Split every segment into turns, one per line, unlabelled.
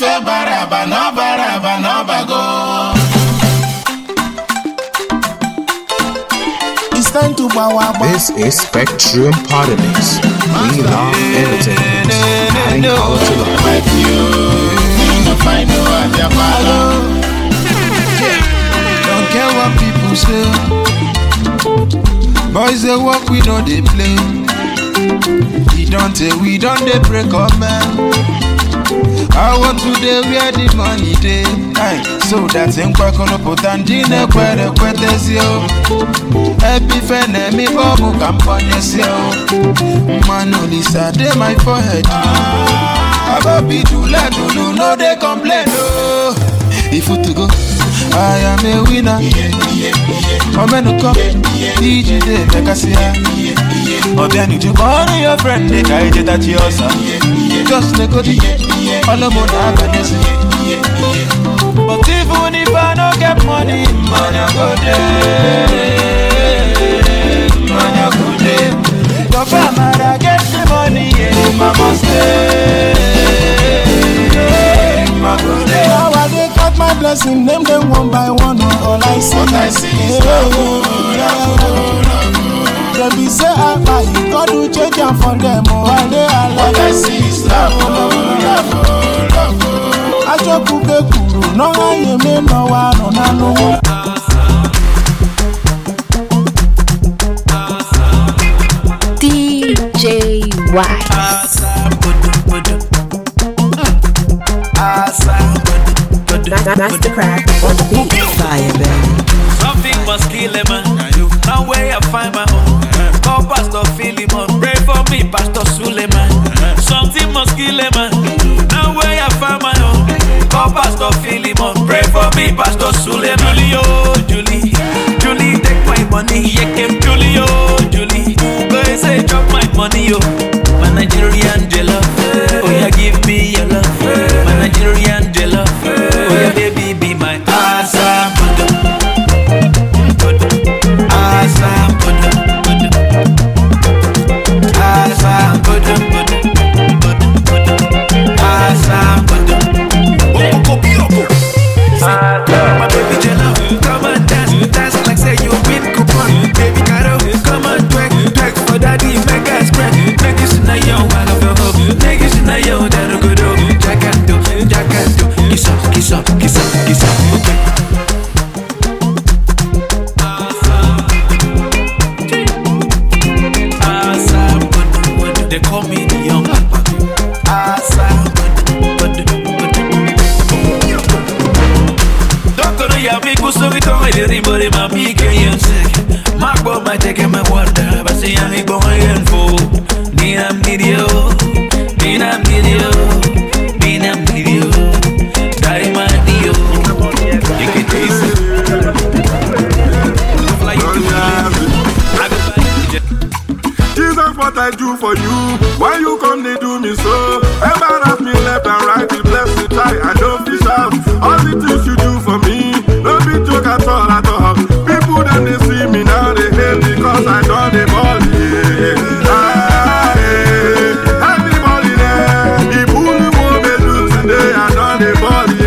say baraba no bago. It's time to bow.
This is Spectrum Parties. We love entertainment. Adding color to life.
Like you find no other follow. Don't care what people say. Boys they walk, we know they play. We don't they break up, man. I want to day where the money day. Aye, so that's in Quacono Potandine, where the quetes yo. Happy fan, me bobo campagnes yo. Mano, Lisa, they my forehead. Ababi to let you know they complain. If you to go, I am a winner. I'm gonna come, DJ, make us see. Or then you call your friend, they guide it at your son. Just like good, all of them happiness. But even if I don't get money, man, I go there. Man, I go there. Your family get the money, mama stay. Mama go there. Now I they cut my blessing, name them one by one. All I see, what I see is love. They be say I buy you, God do change and for them. All they are like what I see is love. I just put the guru, no I may no one, no.
DJ Wise. Mastercraft on the beat.
Fire, baby.
Something must kill him, man. Now where I find my own. Call Pastor Philemon, pray for me, Pastor Suleiman. Something must kill him, man. Now where I find my own. Call Pastor Philemon, pray for me, Pastor Suleiman. Julie, take my money. Yeah, came Julie. Go and say drop my money, yo. My Nigerian jollof. Oh yeah, give me your love. My Nigerian jollof. Oh yeah, baby, be my awesome. My baby Jello, come and dance like say you win coupon. Baby Caro, come and twerk for daddy, make us spread. Make you see yo, I love your hope. Make you see yo, that go do. Jackato, kiss up, okay. They call me the young papa. Don't go to your big so we don't let anybody my big and sick. My boy might take my water, but say I'm a boy and fool. Dinam video. Die my deal. You can taste it.
Jesus, what I do for you? Why you come, they do me so? Embarrass me left and right, you bless me try, I don't fish out. All the things you do for me, no be joke at all. People then they see me now, they hate because I done the body. Everybody there, the bully won't be do today, I done the body.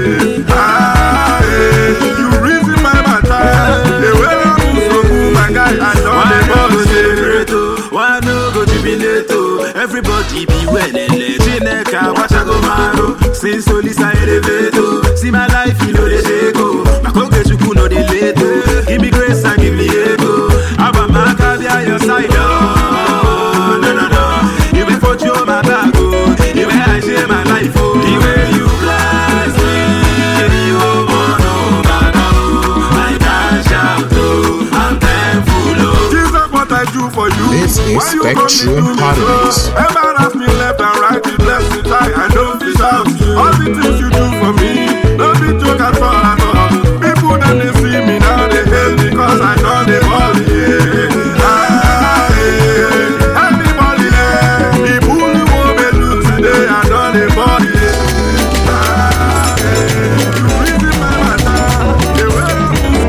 You reason my matter, the way I move so cool, my guy, I done the body.
Why no go jubilate? Everybody be well. Chineka, watch I go maro. Since Solisa elevator, see my life, you know they go. My cockage, you know they later. Give me grace and give me ego. Abba Maka be on your side. No. You will put you on my back. You will I share my life. The way you bless me, you know, I can't shout. I'm thankful.
Jesus, what I do for you?
This is Spectrum Parties.
Embarrass me left and right, you bless me try, I don't fish out. All the things you do for me, no be joke at all. People then they see me now, they hate me cause I done the body. Everybody there, the bully won't be do today, I done the body. You reason my matter, the way I move.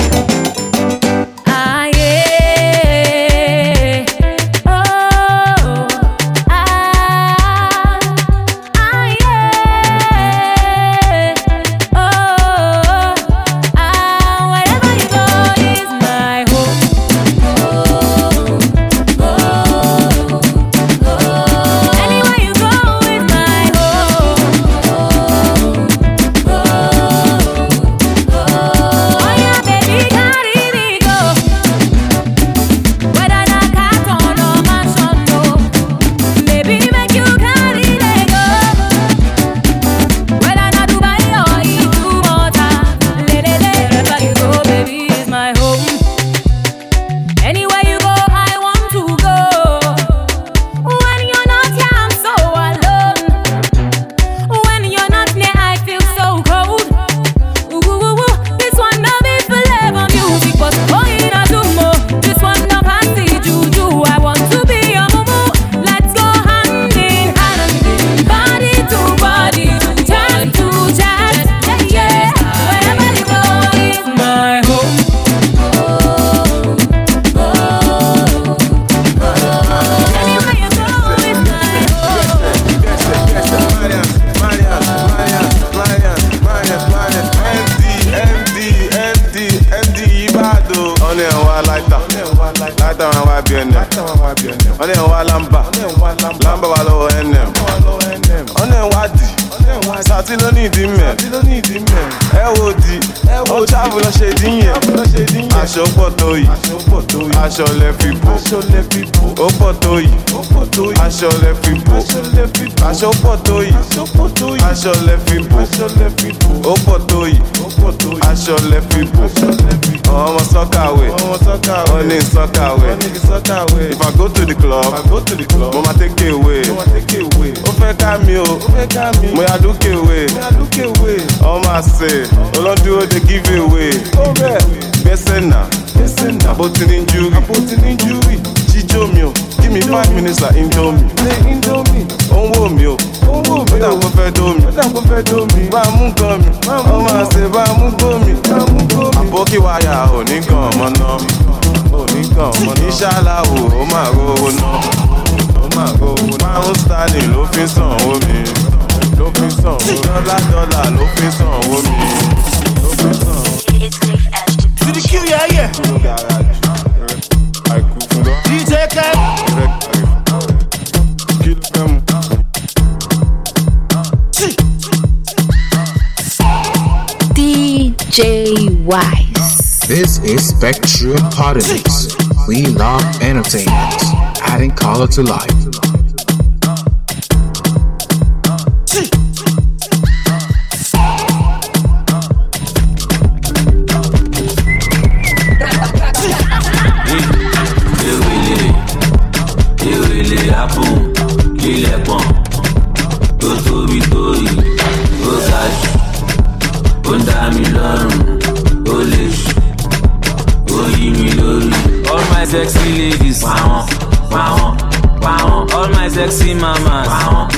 wa lighter wọn wá bí ẹnẹ. Wọ́n ní wa lamba wà lọ́wọ́ ẹnẹ. Wọ́n ní wa dì sàtí ló ní ìdí mẹ́. Ẹ wo di ó travel lọ ṣe dín yẹn. Aṣọ pọ̀ tó yìí aṣọ lẹ fi bò. Ó pọ̀ tó yìí aṣọ lẹ fi bò. Aṣọ pọ̀ tó yìí aṣọ lẹ fi bò. Ó pọ̀ tó yìí aṣọ lẹ fi bò. Ọmọ sọ́kàwé ó ní sọ́kàwé. If I go to the club mo ma take away. Ó fẹ́ ká mi o mo yà dúkè away. Ọmọ àṣẹ olódúró dey give away. Gbẹ́sẹ̀ náà àbótí ní júwì. Jíjó mi o give me 5 minutes like Indomie. Ó ń wò mí o ó dàgbọ́ fẹ́ dó mi. Bá a mú gan mi ọmọ àṣẹ bá a mú gbó mi. Àbókí wáyà ò ní gan ọmọ náà. Ìṣàlá ó máa rówó náà. Pound sterling ló fi sanwó mi. Dọ́là ló fi sanwó mi.
To the Q, yeah. DJ Ken.
DJ Wise.
This is Spectrum Parties. We love entertainment, adding color to life.
Sexy ladies, wow. All my sexy mamas,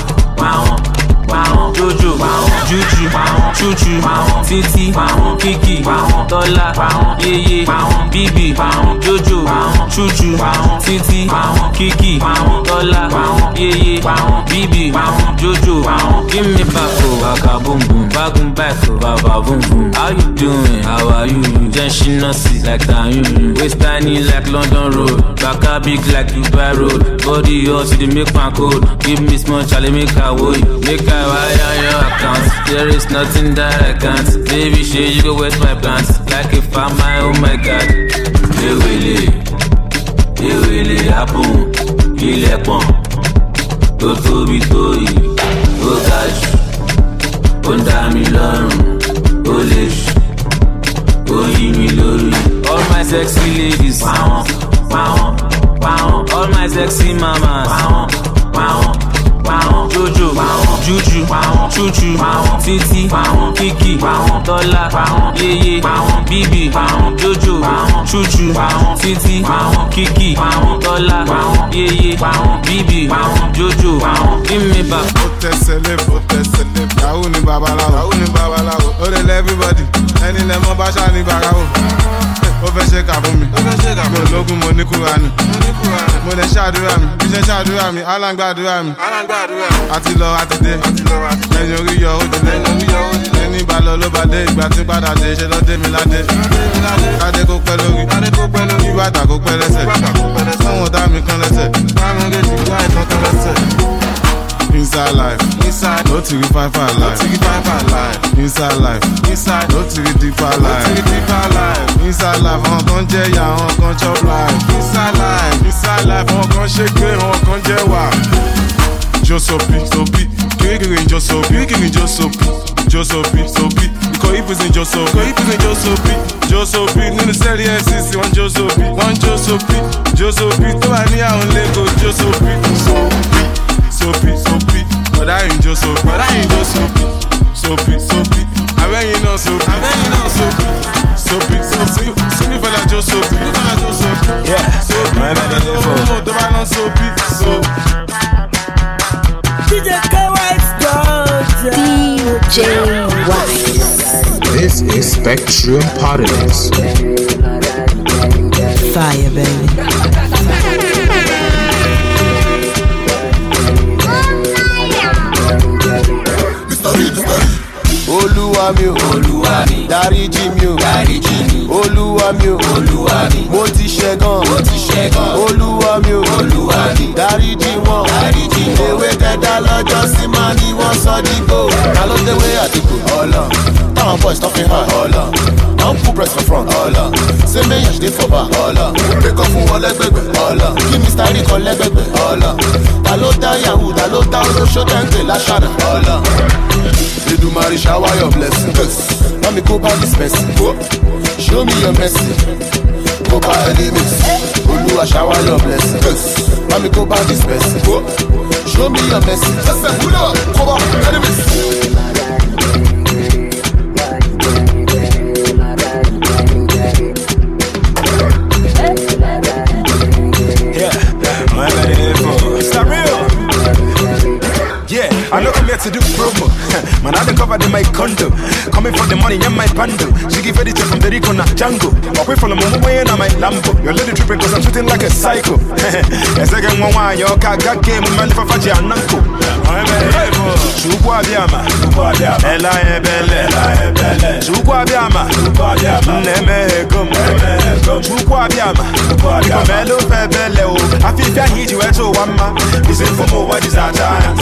wow. Jojo, Juju, Chuchu, Titi, Kiki, Tola, Yeye, Bibi, Jojo, Chuchu, Titi, Kiki, Tola, Yeye, Bibi, Jojo. Give me back, baka boom boom, back, baba boom boom. How you doing? How are you? Then she not see like that. Waist tiny like London Road, baka big like Dubai Road. Body hot, you make my code. Give me small, Charlie, make her woy, make her wire on your account. There is nothing that I can't. Baby, shit, you go waste my plans. Like if I'm my, oh my God. They will happen. Ilẹ̀kùn tó tóbi tó yìí, ó ga jù, ó ń dá mi lọ́rùn, ó lè ṣù, ó yí mi lórí. All my sexy ladies, wow. All my sexy mamas, wow. Jojo, Juju, Chuchu, Titi, Kiki, Tola, Yeye, Bibi, Jojo, Chuchu, Titi, Kiki, Tola, Yeye, Bibi, Jojo. Give me back.
Celeb, Yahoo ni babaláwo. Ó lè lẹ́ everybody, ẹni lẹ́ mọ́ bá ṣáà ní bàráwò. Ó fẹ́ ṣe kà fún mi, mi ò lógún mo ní Kúránì. Mo lè ṣàdúrà mi, bí ṣe ṣàdúrà mi, aláǹgbàdúrà mi. Àti lọ àti dé, ẹni orí yọ ó délé. Ẹni bá lọ ló bá dé, ìgbà tí padà dé, ṣe lọ dé mi ládé. Kádé kó pẹ́ lórí, kí bàtà kó pẹ́ lẹ́sẹ̀. Fún ọ̀tá mi kan lẹ́sẹ̀, fáwọn méjì ìyá ìtàn kan lẹ́sẹ̀. Inside life, no to be five life. Inside life, no to be deeper life. Inside life, on kan jẹ ya, on kan chop life. Inside life, on kan shake, on kan jẹ wa. Josopi, kiri Josopi. Ikọ̀ ìpèsè Josopi. Nínú sẹ́rí SCC, one Josopi. Tó wà ní àwọn Lagos, Josopi. Soapy, but I ain't just soapy. Soapy. I bet you know soapy. Soapy. See me for that just soapy. Yeah. Soapy. No, the man on soapy.
DJ Wise.
This is Spectrum Parties.
Fire, baby.
Olúwa mi, dáríjì mi o,
Olúwa mi o, mo ti ṣẹ̀gàn, Olúwa mi o, dáríjì wọn, ewé tẹ́dá lọ́jọ́ sí máa ní wọ́n sọ dìgbò. Ta ló déwé àdìgbò? Ọlọ́run. Táwọn boys tó fi hàn Ọlọ́run. Don't put press for front Ọlọ́run. Ṣé méyàn ṣe dé for back Ọlọ́run. Break up fún wọn lẹ́gbẹ̀gbẹ̀ Ọlọ́run. Kí Mr. Rí kan lẹ́gbẹ̀gbẹ̀ Ọlọ́run. Ta ló dá yahoo, ta ló dá olóṣó tẹ́ǹtẹ̀ láṣàdà Ọlọ́run. Èdùmàrè shower your blessings. Let me go by this person. Show me your mercy. Go by enemies. Olúwa shower your blessings. Let me go by this person. Show me your mercy. Just say, pull up, cover enemies.
I know I'm here to do promo. Man, I covered in my condo. Coming for the money in my bundle. She give it from the Rico na Django. Away from the Momo way in my Lambo. Your lady tripping cause I'm shooting like a psycho. A second one, your car got game, man, for Faji and Nanko. I'm a Chukwa Biama, Ella Belle, Chukwa Biama, Neme Gum, Chukwa Biama, Melo Febele. I feel that he's you at one man. This is for more what is our time.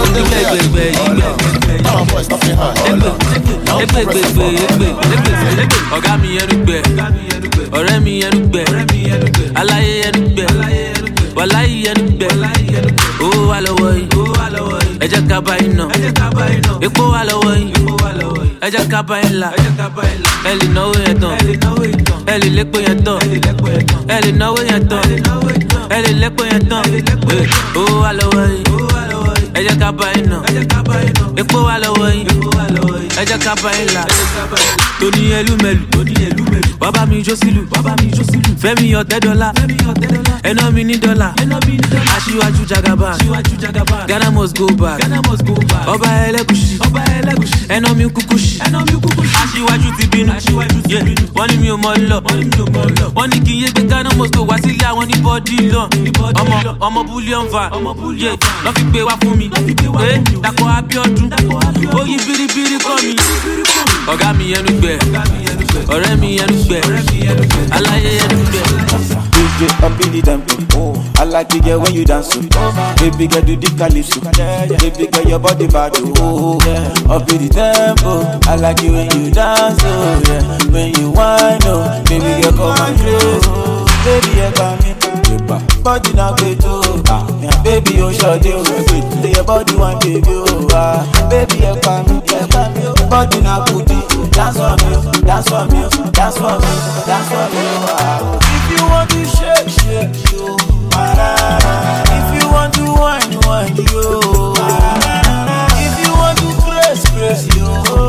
Ọ̀gá mi ẹrúgbẹ́, ọ̀rẹ́ mi ẹrúgbẹ́, aláyé ẹrúgbẹ́, wàláyé ẹrúgbẹ́, owó wà lọ́wọ́ yìí, ẹ jẹ́ ká bá yín nà, epo wà lọ́wọ́ yìí, ẹ jẹ́ ká bá yín là, ẹ lè náwó yẹn tán, ẹ lè lépo yẹn tán, ẹ lè náwó yẹn tán, ẹ lè lépo yẹn tán, owó wà lọ́wọ́ yìí. Ẹ jẹ́ ká bá yín nà, epo wà lọ́wọ́ yín, ẹ jẹ́ ká bá yín là. Tóní ẹlúmẹ̀lú, bàbá mi jó sílù, Fẹ́mi $10, ẹná mi ní $. Aṣíwájú Jagaban, Ghana must go back. Ọba ẹlẹ́gùṣì, ẹná mi kúkúṣì. Aṣíwájú ti bínú, wọ́n ní mi ò mọ̀ lọ. Wọ́n ní kí n yé gbé Ghana must go wá sílé àwọn ní bọ́dí lọ. Ọmọ bullion va, lọ́ fi gbé wá fún mi. Dàpọ̀ Abíọ́dún, ó yí bíríbírí kọ́ mi. Ọ̀gá mi ẹnu gbẹ, ọ̀rẹ́ mi ẹnu gbẹ, aláyé ẹnu gbẹ.
DJ up in the tempo. I like to get when you dance. Baby girl do the calypso. Baby girl your body bad. Oh yeah. Up in the tempo. I like it when you dance. Oh yeah. When you whine. Oh baby girl come and close. Baby you come in. Body now get to. Baby you short you. Your body one baby. Oh baby you come in. Body now put it. Dance for me. Dance for me. Dance for me. Dance for me. If you want to shake you. If you want to whine you. If you want to press you.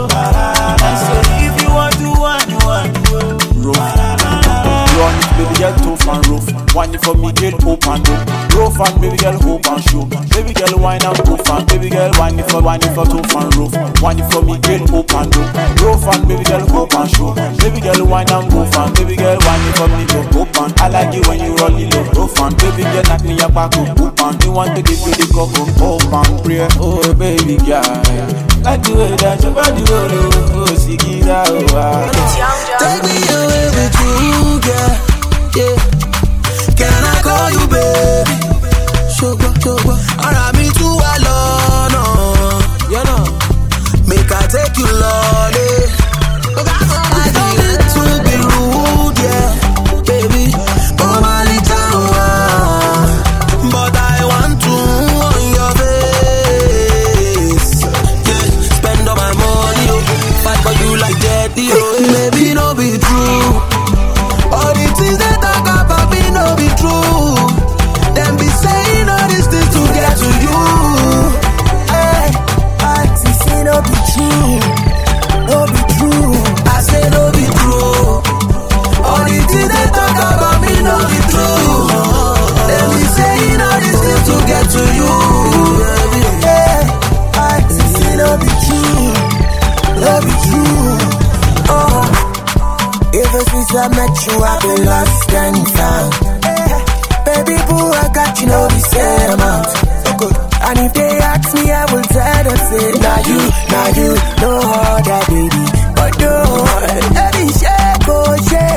If you want to whine you. Run, baby girl, tough and rough. Whine for me, girl, open up. Rough and baby girl, hope and show. Baby girl, whine and tough and baby girl, whine for tough and rough. Whine for me, girl, open up. Rough and baby girl, hope and show. Baby girl, whine and tough and baby girl, whine for me, girl, open. I like it when you roll it low. Rough and baby girl, knock me your back up. Open, you want to give you the cup up. Open, pray, oh baby girl. Like the way that your body roll, oh, see it out.
Take me away with you, girl. Yeah. Can I call you baby? Sugar. Alright, me too alone. You know, make I take you lonely. I don't need to be rude, yeah, baby. Come on, little one. But I want to on your face. Yeah, spend all my money, fight for you like that, maybe no be true. All the things they talk about me no be true. Them be saying all these things to get to you. Hey, I say no be true, no be true. I say no be true. All the things they talk about me no be true. Them be saying all these things to get to you. Hey, I say no be true, no be true. Oh. Ever since I met you, I've been lost and found. Baby boo, I got you know the same amount. And if they ask me, I will tell them, say, now you, no other baby. But no, baby, shake, oh, shake.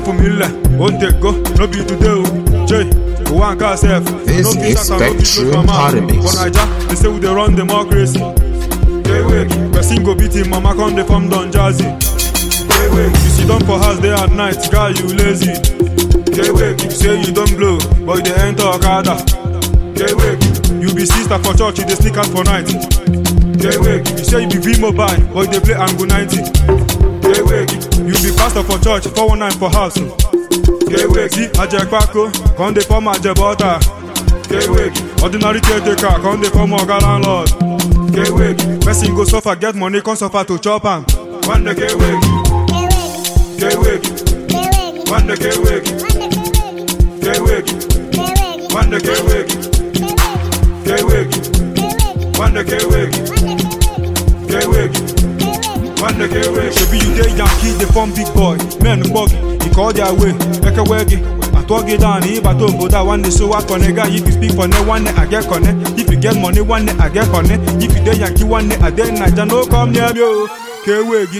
for me, won't take go, no be today, Jay. One car self.
This is Spectrum Parties.
For Niger, they say we dey run democracy. Hey, wait, person go beat him, mama come dey form Don Jazzy. Hey, wait, you sit down for house day and night, girl you lazy. Hey, wait, you say you don't blow, but you dey enter Okada. Hey, wait, you be sister for church, you dey sneak out for night. Hey, wait, you say you be V-Mobile, but you dey play Ango 90. Hey, wait, you be pastor for church, 419 for house. Hey, wait, see, Aje Kwako, come dey form Aje Butter. Hey, wait, ordinary caretaker, come dey form Oga landlord. Hey, wait, person go suffer, get money, come suffer to chop am. One day, hey, wait, hey, wait, one day, hey, wait, hey, wait, one day, hey, wait, hey, wait, one day, hey, wait, hey, wait, one day, hey, wait. Should be you dey Yankee, dey form big boy, men buggy. He call their way, make a waggy. I talk it down, he but over that one day. So I connect. If you speak for ne one day, I get connect. If you get money one day, I get connect. If you dey Yankee one day, I dey Niger. No come near you, K-Waggy.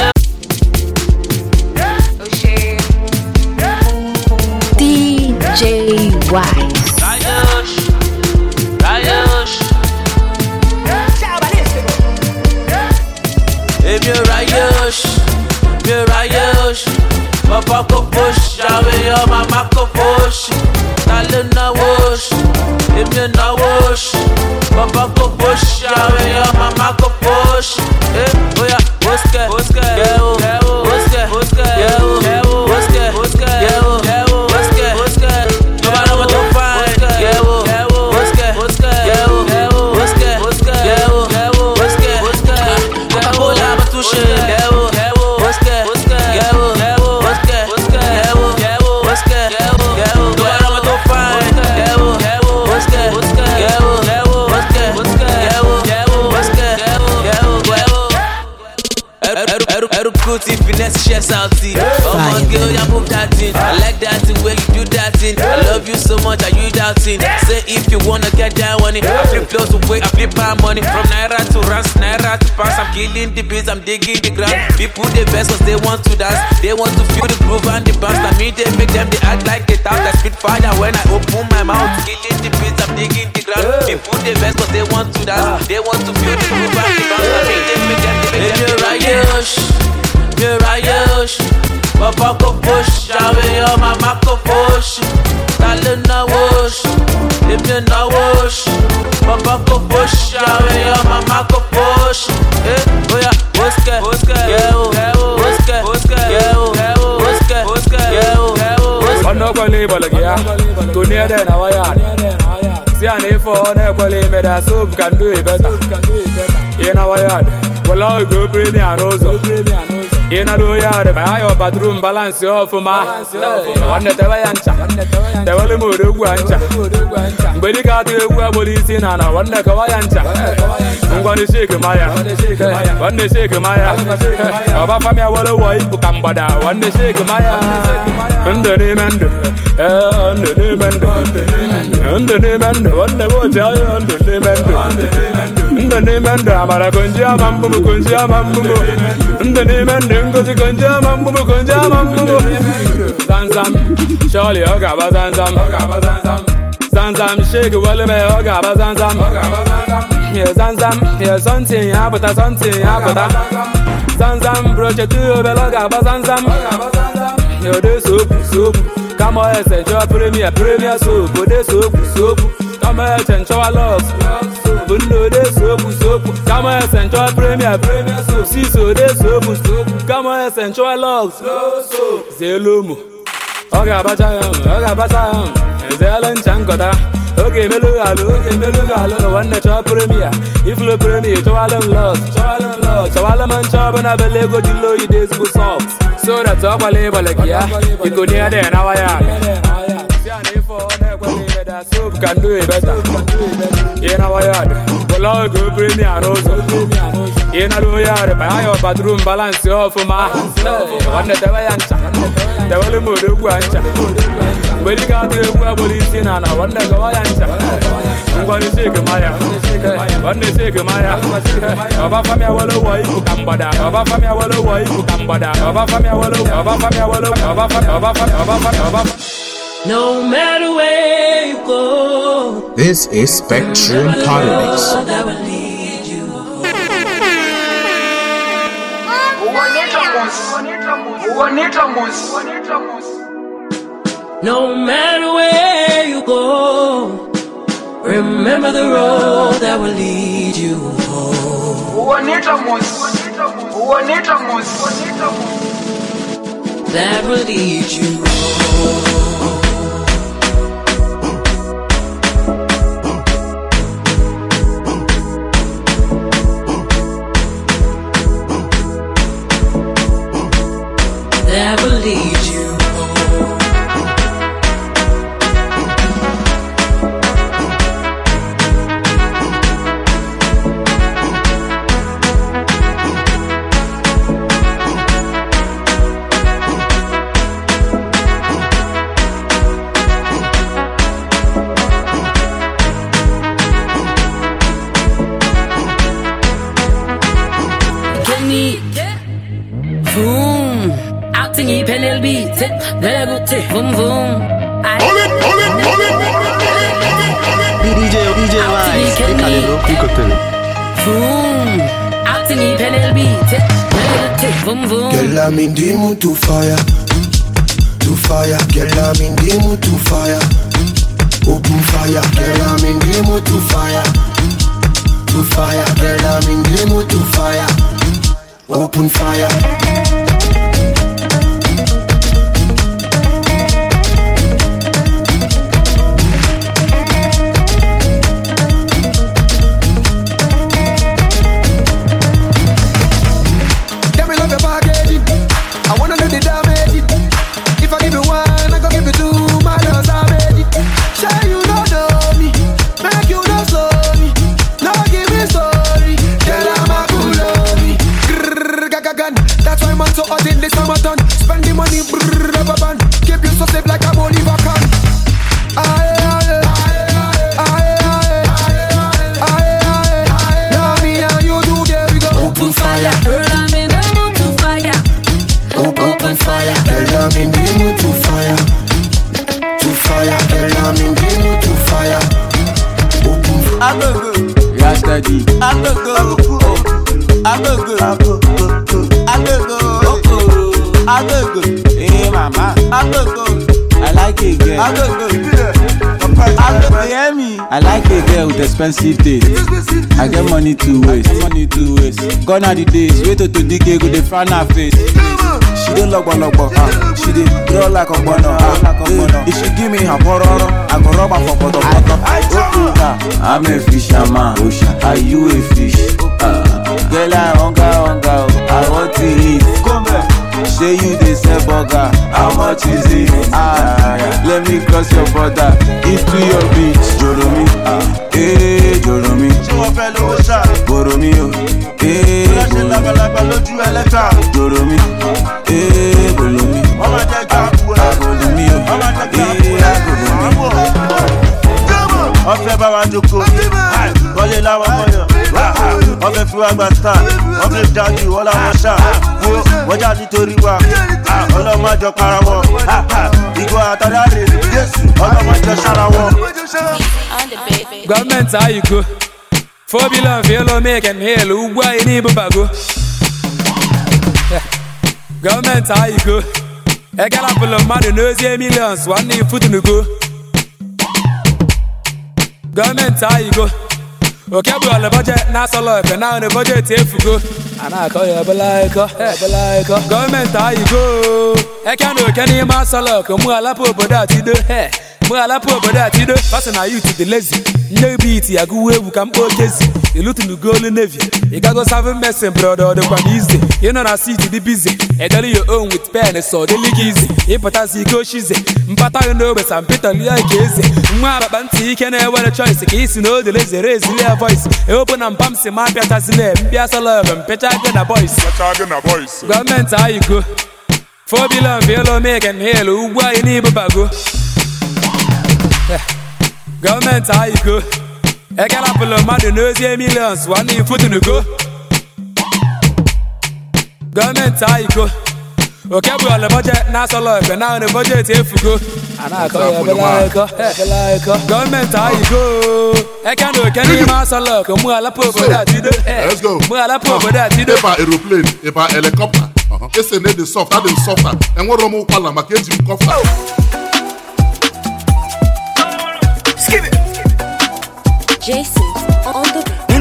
DJ Wise.
Papa ko push, away your mama ko push. Talent na wash, if you na wash. Papa ko push, away your mama ko push. Oh yeah, what's that? Yeah, what's that? Yeah, what's that? Yeah, what's that? No matter what you find. Yeah, what's that? Yeah, what's that? Yeah, what's that? Papa ko la batushe. Yeah, what's that? Yeah, finesse chest out tea. Oh my girl, you move that thing. I like that thing where you do that thing. I love you so much, are you doubting? Say if you wanna get down on it. I flip close away, I flip my money. From Naira to Rans, Naira to Pounds. I'm killing the beats, I'm digging the ground. People they best cause they want to dance. They want to feel the groove and the bounce. I mean they make them, they act like they talk. I spit fire when I open my mouth. Killing the beats, I'm digging the ground. People they best cause they want to dance. They want to feel the groove and the bounce. I mean they make them, they make them. You're right, Papa ko push, away your mama ko push. Talent na wash, if you na wash. Papa ko push, away your mama ko push. Oh yeah, what's that? Yeah, what's that? Yeah, what's that? Yeah,
on no quality balagia, go near the Nawayad. See an A4 on a quality made a soup can do it better. In our yard, well, I'll go bring and also. In a yard, buy your bathroom balance your for my one that I answer. The only mood of Guancha. But you got to go about this in and I wonder Kawayancha. I'm going to shake Maya. One day shake Maya. About Famia, what a wife who come but I one day shake Maya. Under the man, under the man, under the man, one day watch under the man. In the name and Amara Kunja Mambu Kunja Mambu. In the name and Dingo Kunja Mambu Kunja Mambu. Zanzam, surely Ogaba Zanzam. Zanzam, shake Wallame Ogaba Zanzam. Here Zanzam, here something, Abata something, Abata. Zanzam, broche to Belogaba Zanzam. Here the soup. Come on, enjoy premier soup, the soup. Come on, enjoy our love. Bundo de soap. Come on, enjoy premier soup. See so de soap. Come on, enjoy logs. Zelumu. Oga Bachayam. Zelan Chankota. Okay, Melu, one that your premier. If you premier, Chowalam lost. Chowalam and Chabana Belego, you know you days good songs. So that's all I label like, yeah. You go near there, now I am. Soup can do it better. In our yard, well, I'll go bring me an also. In a yard, buy your bathroom balance your for my one that I answer. The only mood of Guancha. But you can't do a police in and I wonder go answer. gonna shake Maya. One day shake Maya. Baba family wallow boy who come bada. Baba family wallow boy who come bada. Baba family wallow. Baba family wallow. Baba.
No matter where you go,
This is Spectrum Politics.
that will lead you. No matter where you go, remember the road that will lead you home. That will lead you home. That will lead you home. Kenny, boom. Tingy penel beat, very good tip, boom boom.
DJ Wise,
boom. Tingy penel beat, very good tip, boom boom.
Girl, I'm in the mood to fire, to fire. Girl, I'm in the mood to fire, open fire. Girl, I'm in the mood to fire, to fire. Girl, I'm in the mood to fire, open fire.
I like a girl with expensive taste. I get money to waste. Gone are the days, wait till DK go dey frown her face. She dey logbo, she dey draw like a bono. If she give me her pororo, I go rub her for poto. I'm a fisherman, are you a fish? Girl, I hunger, I want to eat. Say you dey sell burger, how much is it? Let me cross your border into your beach. Joromi, Joromi, Boromi, Joromi, Boromi, ọ̀fẹ́ bá wa jókòó, wọlé láwọn mọ́yọ̀, ọ̀fẹ́ fi wá gba star, ọ̀fẹ́ dájú wọ́n láwọn ṣá, wọ́jà nítorí wa, ọlọ́mọjọ para wọn, ìgò àtàdá rè, ọlọ́mọjọ sára wọn.
Government how you go? 4 billion fail make and hail, who boy in Ibubago? Government how you go? I got a full of money, knows millions, one day foot in the go. Government how you go? Okay, we on the budget, not so low, and now the budget if you go. And I call you a balaika. Government how you go? I can't do any mass look, and more lapo, but that you do. More lapo, but that you do. Fasten are you to the lazy? No beat, I go where we can go Jesse. You look in the golden navy. You got to have a messing, brother, the one easy. You know, I see to the busy. I tell your own with pen, so the league easy. If I see go, she's it. But I know, but I'm Peter Lee, easy. Mwah, Banty, can I wear a choice? In case you know the lazy raise their voice. Open and pumps in my Piatas name. Piazza love and Petagana boys. Government, how you go? 4 billion, Velo make and hail, who boy in Ibubago? Government, how you go? I got up a little man, knows millions, one you put in the go. Government, I go. Okay, we on the budget, NASA life, and now the budget if you go. And I call you like government, I go. I can't do any master look, and we'll put that.
Let's go.
We'll put that.
If I aeroplane, if I helicopter, it's a need the soft, I didn't suffer. And what Romo Palama gave you coffee.
Skip it. Jason on the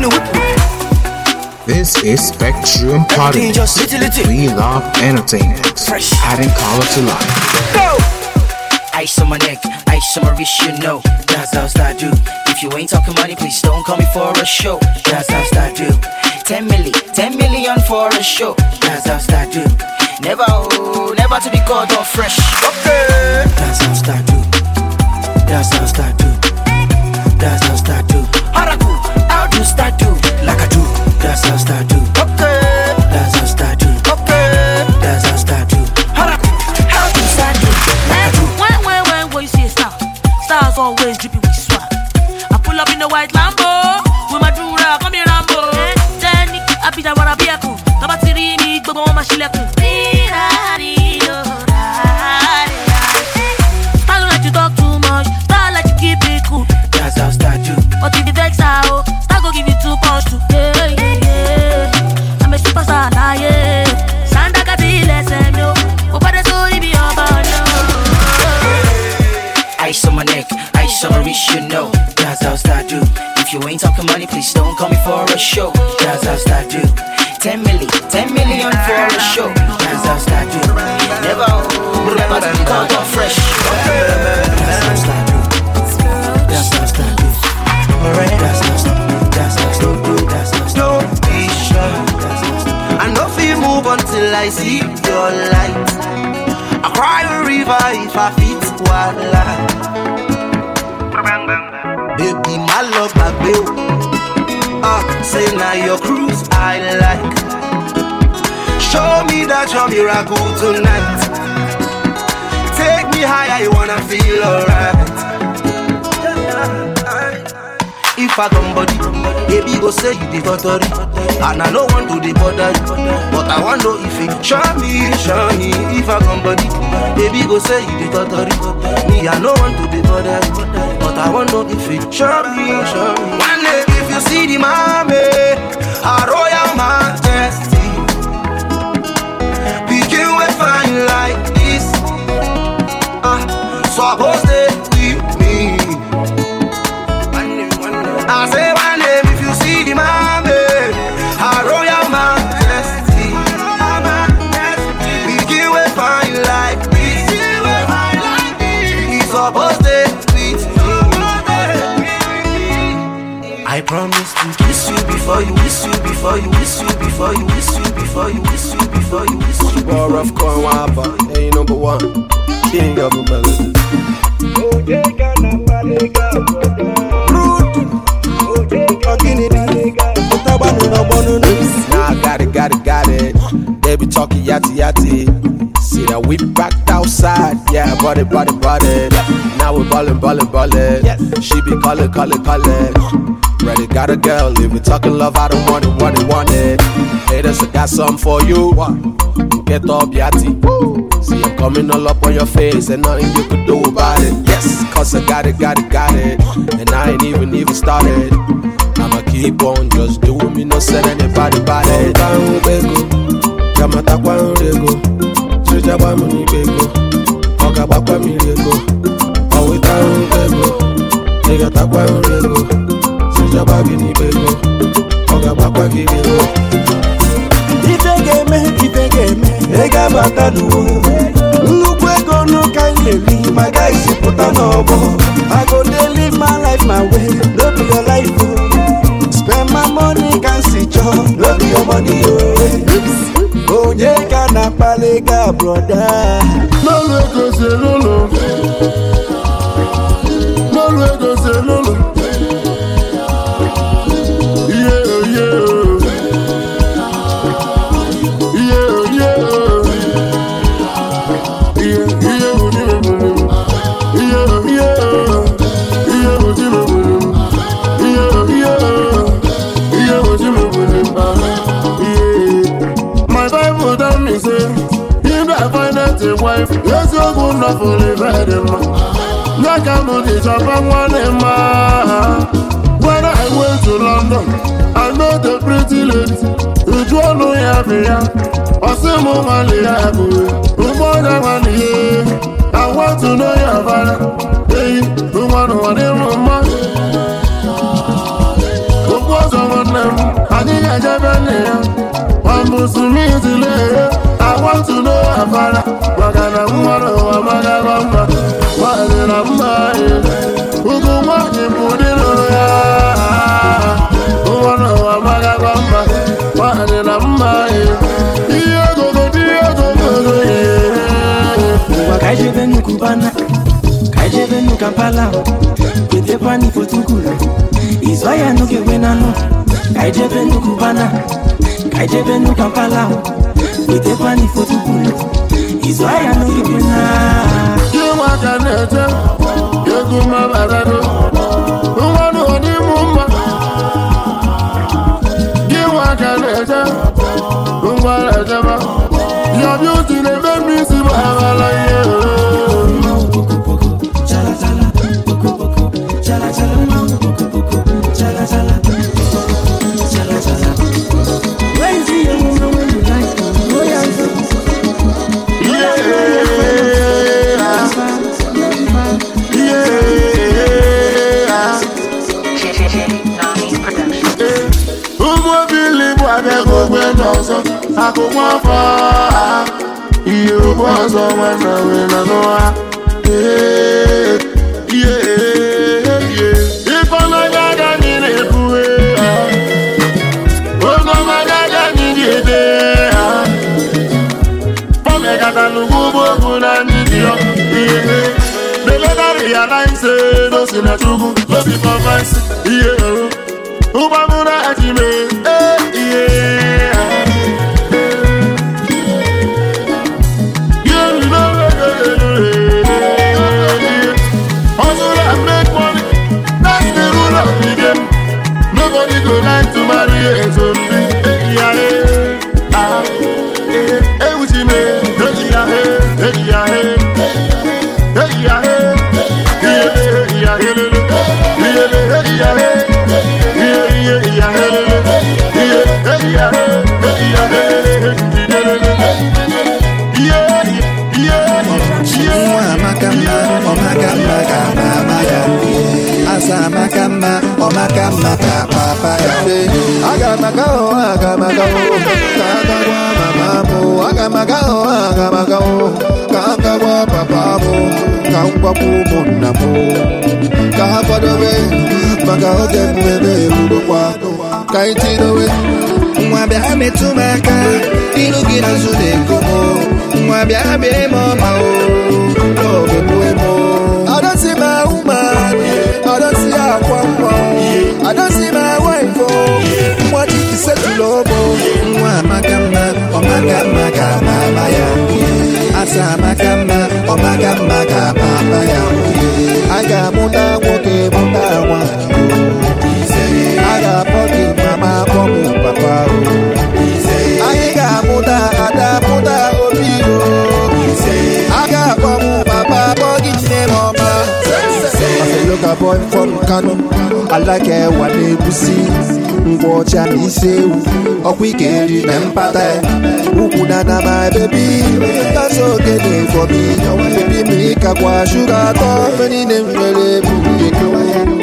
This is Spectrum Party. We love entertainment. Adding color to life.
Go! Ice on my neck, ice on my wrist, you know. That's how I do. If you ain't talking money, please don't call me for a show. That's how I do. 10 million for a show. That's how I do. Never to be caught off fresh. Okay. That's how I do. That's how I do. That's how I do. How do start do? Like I do. That's how I do. Okay. That's how I do. Okay. That's how I do. How do start do? Like I do.
When you see a star, stars always dripping with swag. I pull up in the white Lambo with my Dura, come here Lambo. Jenny, I be that what I be a cool. Tabatiri me, go on my shileku. Style like you talk too much, style like you keep it cool.
That's how I do.
But if you vex out, start go give you 2 pounds too. I'm a superstar now, yeah. Santa Catile, send you. Opa the story be over, no.
Ice on my neck, ice on my wrist, you know. That's how I do. If you ain't talking money, please don't call me for a show. That's how I do. 10 million for a show. That's how I do. Never to be caught off fresh. That's how I do. That's how I do. Alright, that's how I do. That's how I do. That's how I do.
Don't be shy. I know if you move until I see your light. I cry a river if I fit wildlife. Baby, my love, my babe. Say now your cruise I like. Show me that you're miracle tonight. Take me higher, you wanna feel alright. If I come body, baby go say you the buttery. And I don't want to the bother you, but I want to know if it show me. If I come body, baby go say you the buttery. Me I don't want to the bother you, but I want to know if it show me. One day if you see the mommy, a royal majesty, begin with fine like this. So I go stay with me. I say my name if you see the mommy, a royal majesty, begin with fine like this. He's supposed to with me. I promise to kiss you before you wish you, before you wish you, before you wish you, before you wish you, before you wish you.
War of corn wapper, hey number one, king of the melody. Now I got it. They be talking yatty. See that we backed outside, yeah, body. Now we ballin'. She be calling. Ready, got a girl, if we talking love, I don't want it. Haters, I got something for you. Get up, yatty. See I'm coming all up on your face, and nothing you could do about it. Yes, cause I got it. And I ain't even started. I'ma keep on just doing me, no send anybody about it. Kamata kwa urego, chuja ba muni bego, oka ba kwa mirego, awita urego, nigga ta kwa urego, chuja ba gini bego, oka ba kwa girego. Ifegeme, ega bata nuwo, nnukwu ego no kaineli, my guys puta n'obo. I go dey live my life my way, no be your life oh. Spend my money, can see job, no be your money oh. Oye kana palega brother.
Lolo ego se lolo. Lolo ego se lolo. Yeah.
wonderfully very much. Like I know this Japan one in my. When I went to London, I met a pretty lady. Which one do you have here? I say more money I have. Who bought that money? I want to know your father. Hey, who want to want him on my? Who was on them? I think I just been there. One was to me today. I want to know your father. Magana Mumaro, Magabamba. What did I buy? Who go watch him put it on ya? Who want to know Magabamba? What did I buy? Diego,
Kaijebenu Kubana, Kaijebenu Kampala, Ketepani Fotukulu, Izwaya no Gewenano, Kaijebenu Kubana, Kaijebenu Kampala, Ketepani Fotukulu, Izwaya no Gewena.
You want a letter, you go my barado, who want to the mumma. You want a letter, who want a jama. Your beauty, they make me see what I like you. Chala chala, chala chala, chala chala. When you see a woman when you like, oh yeah, I go one far. You was on my way, I go. If I'm not gonna need it, oh no, my God, I need it there. For me, I got to go, I need you. The letter realize, those in a trouble, love you for vice. Who am I to me? Nobody go like to marry a zombie. I don't see my woman, I don't see her I don't see my wife. What if you said to Lobo? I got Munda, I got Pocky, Mama, Papa. I got Muda, Ada, Muda, Obio. I got Pamu, Papa, Pocky, Mama. I look a boy from Kano. I like it when they pussy. Watch and he say, oh, we get it and pata. Who could my baby? That's okay for me. Baby, make a qua sugar, talk, and in the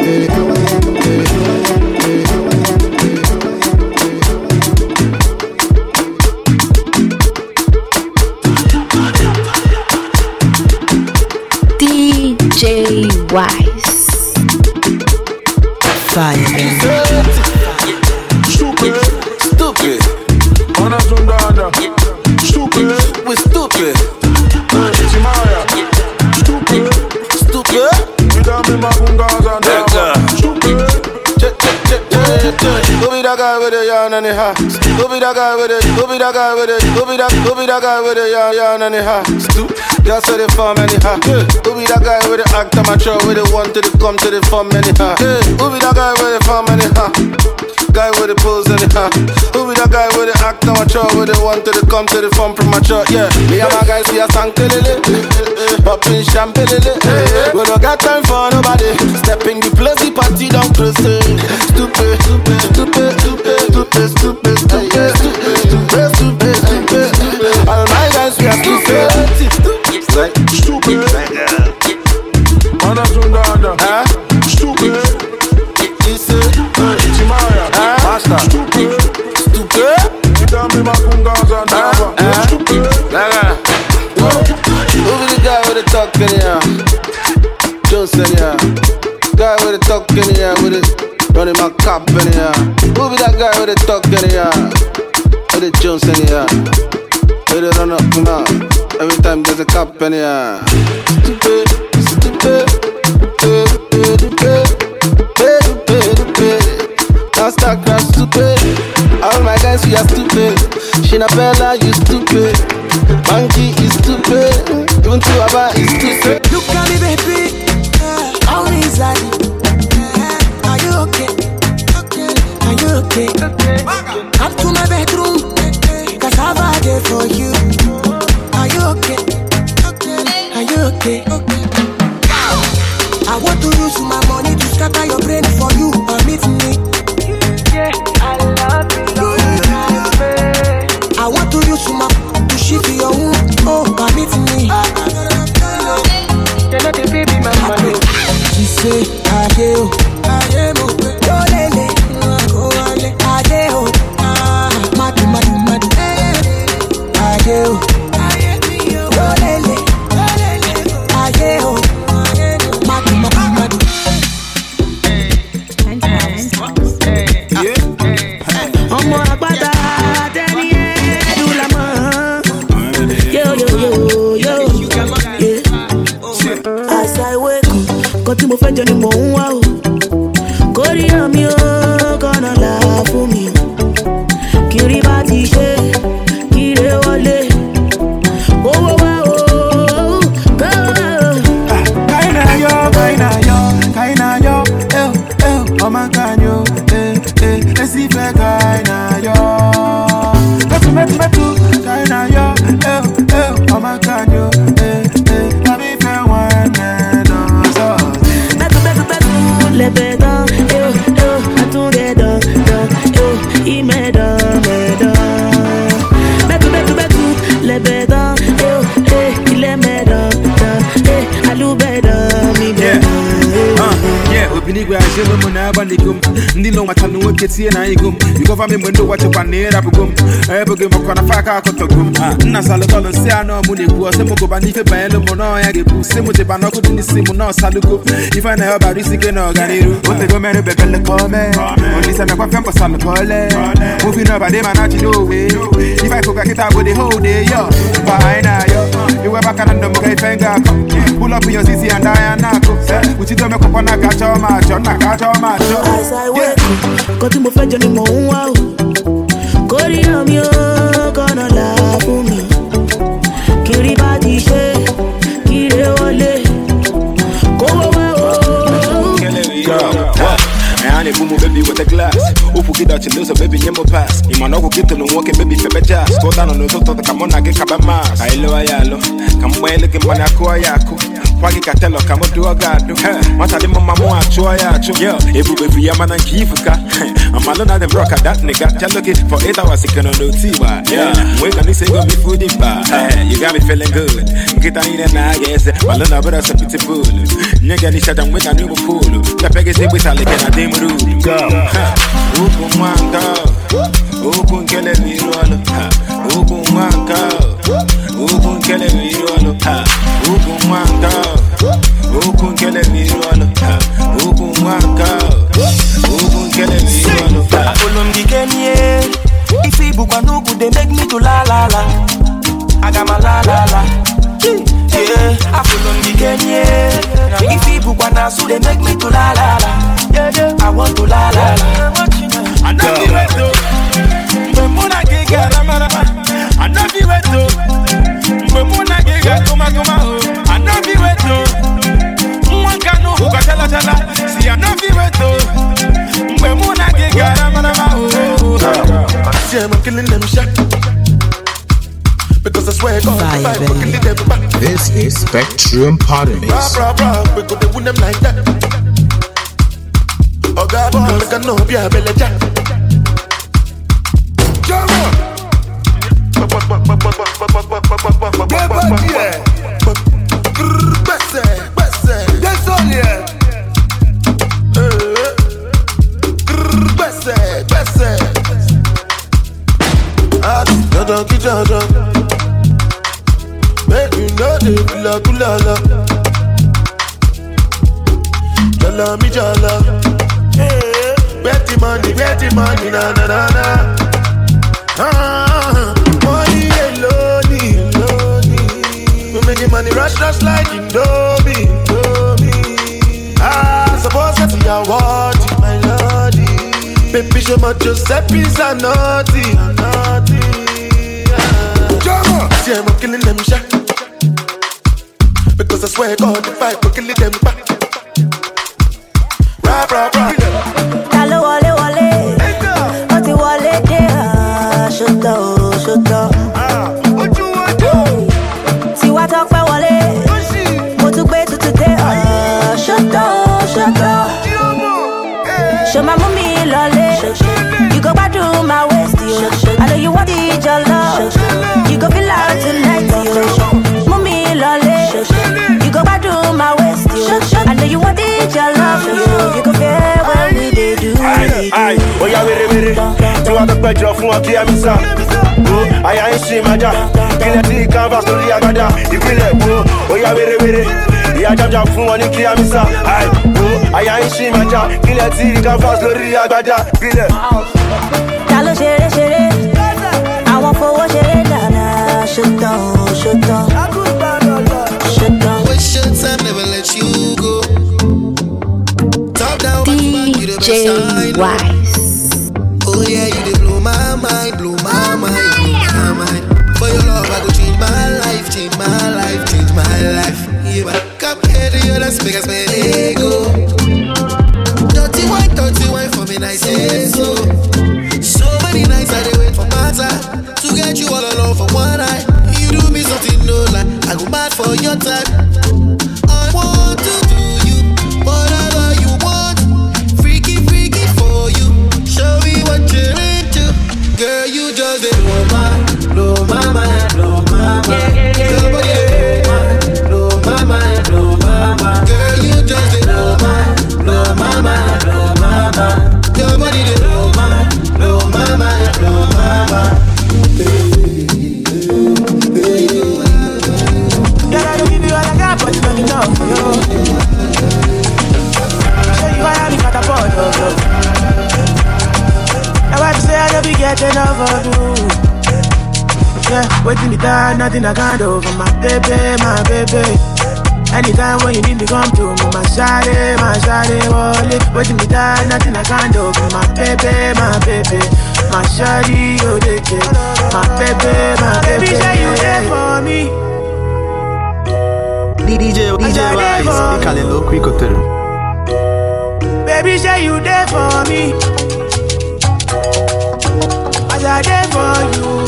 DJ Wise.
Fire. Stupid. On a Zundada. Stupid. We're stupid. Timaya. Stupid. You don't be my bungas and stupid. Go be that guy with a yarn and a hat. Go be that guy with it. Go be that guy with it. Go be that guy with a yarn and a hat. Just so they form anyhow. Who be that guy with the act amateur with the one to the come to the form anyhow? Who be that guy with the form anyhow? Guy with the pose anyhow. Who be that guy with the act amateur with the one to the come to the form premature? Yeah, me and my guys we are sang telele. popping champagne. We don't got time for nobody. Step in the place, the party don't close. Stupid, stupid, stupid, stupid, stupid, stupid, stupid, stupid, stupid. All my guys, we are stupid. Stupid. Stupid. Master. Stupid. Tell me my kungas and stupid. Who be the guy with the talk in here? Johnson here. Guy with the talk in here with it. Running my cop in here. Who be that guy with the talk in here? With the Johnson here. With the run up now. Every time there's a cop in here. Stupid, stupid, stupid, stupid, stupid. Master class stupid. All my guys we are stupid. Shinabella you stupid. Monkey is stupid. Even Tuaba is stupid.
Look at me baby. How is that? Are you okay? Are you okay? Come to my bedroom. Cause I've had it for you. Are you okay? Are you okay? I want to use my money to scatter your brain for you. Permit me. Yeah, I love you. I want to use my to shift your womb. Oh, permit me. You're not a baby, my money. She say, I do. Go lele, go ale, I do. Madu, madu, madu. I do. Go lele, I do. Madu, madu, madu. Ọmọ àgbàdá dẹ́ni ẹ̀ẹ́dù lámọ́. Yo, yo, yo, yo. As I wake up, kan tí mo fẹ́ jọ ni mò ń wá o. Kórìíra mi ó gonna là fún mi. Kiri bá ti ṣe, kiri wọlé. Owó wá o, kọ́ wá o.
Kaina yo, ọmọ kanyo, esi fẹ́ kaina yo. Metu, kaina yo, ọmọ kanyo, tàbí fẹ́ wọn nẹ́nà sọ.
Metu, lẹ́bẹ̀ẹ́dán, àtúndẹ̀dán, ìmẹ̀dán. Metu, lẹ́bẹ̀ẹ́dán, ìlẹ̀mẹ̀dán, alúbẹ̀dán, mi bẹ̀dán.
Obinigwe ajele mo na abanigum. Ndilo machanu weketie na igum. You cover me mwendo wache kwa nera bugum. Eboge mokona faka akotogum. Nna salukolo nsi ano mu nebu. Se mo go banife baelo mo no ya gebu. Se mo te banoko dini si mo no saluko. Ifa na yoba risike no ganiru. Ote go mene bebele kome. Only se me kwa fempo salukole. Moving up ade manachi no way. If I cook kita go the whole day yo. Fine yo. You ever can ndo mga ifenga ko. Pull up your zizi and Diana ko. Uchito me kwa na gacha macho. As
I wake up, kan tí mo fẹ́ jọ ni mò ń wá o. Kórìíra mi ó gonna là fún mi. Kiri bá ti ṣe, kiri wọlé. Kówó wá o.
I boom baby with a glass. Upu get out your nose, baby, nyemo pass. Imano get to no walking, baby, febe jazz. Go down on the top, come on, I get kabamas. I lo ayalo, come well, looking manako ayako. Wagi katelo, come do a gado. What are the mama chua yacho? Yo, every baby, yaman and kifuka. I'm alone at the rock at that nigga. Just looking for 8 hours, you can no tiwa. Yeah, when can you say go be food in bar? You got me feeling good. Get on in and I guess, Malona, but that's a beautiful. Nigga, ni shut down with a new pool. The package with a lick and a dim room. Go. Open one go. Open kele virolo. Open one go. Open kele virolo. Open one go. Open kele virolo. Open one go. Open kele virolo.
Olomdi Kenye. If you book a no good, they make me to la la la. I got my la la la. Yeah, I follow me Kenye. If you book one so they make me to la la la. I want to la la la.
I know you went to. But Mona Giga, I know you went to. But Mona Giga, come on. I know you went to. One can know who got tell. See, I know you went to. But Mona Giga,
I'm killing them shot. Because I swear God,
This DJ Spectrum Party Mix.
We go to win them like that. Oh God, I can know be a belly jack. That's all, yeah. Make you know the kula. Jala mi jala. Betty money, na. Money alone. We make the money rush like Indomie. Suppose that you are what, my lordy. Baby, show my Giuseppe's a naughty. See, I'm killing them shot. Because I swear God, if I go killing them back.
Hello, wale. Oti wale de. Shut up. What you want to? See what talk for wale. Mo tu gbe tu today. Shut up. Show my mommy lolly. You go back to my waist, yo. I know you want it, your love. You go feel out tonight, yo. Mommy lolly. You go back to my waist, yo. I know you want it, your love, yo. You go feel what we they do.
Aye, oh yeah, were. Tu as the picture from a Kia Misa. Oh, I ain't see my job. Kill the canvas to the agada. You feel it, oh yeah, were. Yeah, jab from one Kia Misa. Aye, oh, I ain't see my job. Kill the canvas to the agada. Feel it.
Talo shere. I want for what shere dana. Shut down.
Waste your time, never let you go. Top down,
DJ Wise.
Oh yeah, you did blow my mind. For your love, I go change my life. Yeah, but come here to you, let's make us my ego. Dirty wine for me, I say so. So many nights I did wait for my time to get you all alone for one night. You do me something no lie, I go mad for your time. I want to do you whatever you want, freaky for you. Show me what you're into, girl. You just did blow my mind. Your body blow my mind. Girl, you just did blow my mind. Your body did blow my mind. Girl, I don't give you all I got, but you don't enough for you. Show you why I'm in catapult, now I say I don't be getting enough of you. Yeah, waiting me down, nothing I can't do for my baby. Anytime when you need me, come to me, my shawty, wallet. Waiting me down, nothing I can't do for my baby. My shawty, you take it. My baby. Baby, say you there for me.
DJ Wise, Kalelo Kwikoteru.
Baby, say you there for me. As I there for you.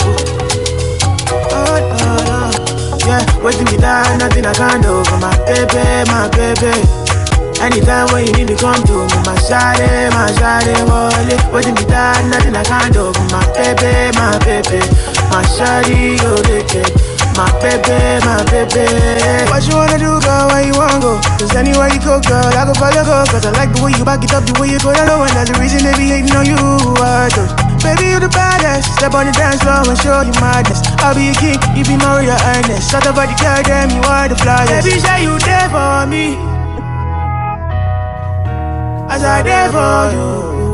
Yeah, waiting me down, nothing I can't do for my baby. Anytime when you need me, come to me, my shawty, wallet. Waiting me down, nothing I can't do for my baby. My shawty, you take it. My baby. What you wanna do, girl? Where you wanna go? Cause anywhere you go, girl, I go follow, go. Cause I like the way you back it up, the way you go, I know. And that's the reason they be hating on you, baby, you the baddest. Step on the dance floor and show you madness. I'll be a king, you be Maria Ernest. Shut up, body, girl, damn, you are the flyest. Baby, say you there for me. As I there for you.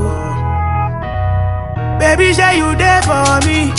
Baby, say you there for me.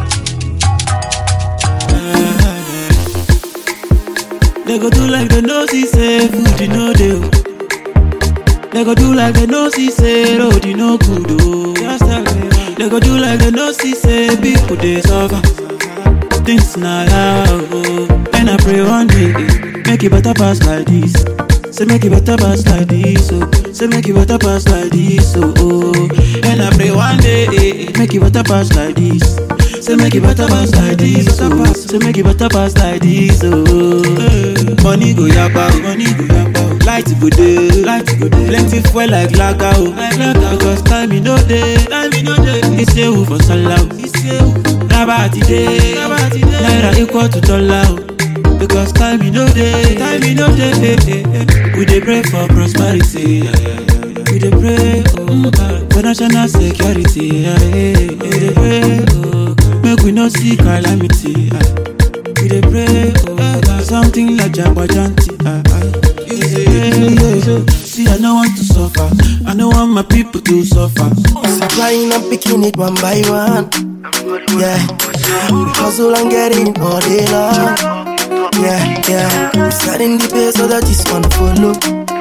They go do like the nosy say food you know do. They go do like the nosy say road you know good do. They go do like the nosy say people they suffer. Things not loud. And I pray one day make it better pass like this. Say make it better pass like this. Say make it better pass like this. And I pray one day make it better pass like this.
Say make it better pass like this, oh. Say make it better pass like this, oh. Money go yapa, light go dey, plenty fuel like laga, oh. Because time no dey, it's you for salah, Naba today, naira equal to dollar, oh. Because time no dey, we dey pray for prosperity, we dey pray, for national security, we dey pray, make we no see calamity, we dey pray, something like Jambajanti, see I no want to suffer, I no want my people to suffer.
Supplying and picking it one by one, yeah. Hustle and get it all day long, yeah. Setting the pace so that this one follow.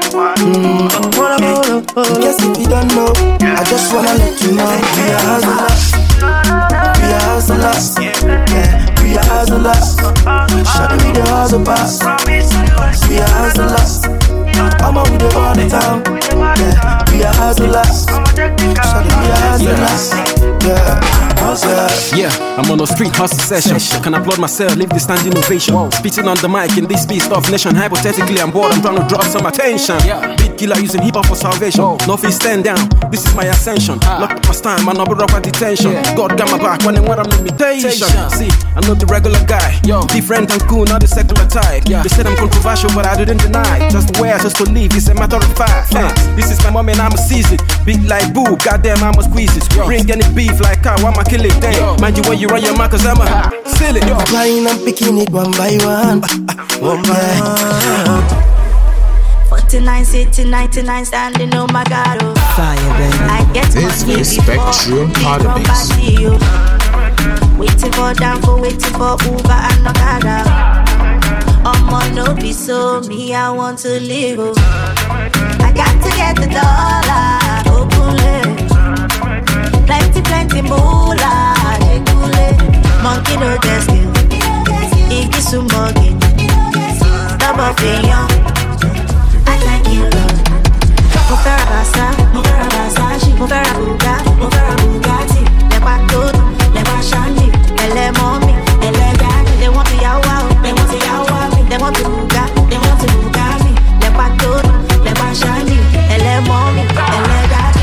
Guess if you don't know, I just wanna let you know we are hustlers, yeah. We are hustlers, shout me the hustle pass. We are hustlers, I'm up with the all the time, yeah. We are hustlers, shout me we are hustlers, yeah.
Yeah, I'm on a street hustle session. Can applaud myself, leave the standing ovation. Spitting on the mic in this beast of nation. Hypothetically, I'm bored, I'm trying to drop some attention. Beat killer using hip hop for salvation. No face stand down, this is my ascension. Lock up my stand, my number up at detention. God got my back, running what I'm limitation. See, I'm not the regular guy. Different and cool, not the secular type. They said I'm controversial, but I didn't deny. Just where I just to leave, it's a matter of fact. This is my mom and I'ma seize it. Beat like boo, goddamn I'ma squeeze it. Bring any beef like cow, I'ma kill it. Damn, mind you when you run your mouth, cause I'ma steal it.
Flying and picking it one by one, one by one.
49 sitting, 99 standing, oh my God, oh.
Fire, baby.
I get
This is Spectrum Parties.
Waiting for Danfo, waiting for Uber and Okada. No be so me, I want to live, oh. I got to get the dollar, open. Plenty moolah, monkey no get skill. Iki sumogi, double fiyon. I like you, love. Mufera Versace, Mufera Bugatti. Lewa todo, lewa shiny, ele mommy, ele daddy. They want to yawa, they want to yawa me. They want to Bugatti, they want to Bugatti. Lewa todo, lewa shiny, ele mommy, ele daddy.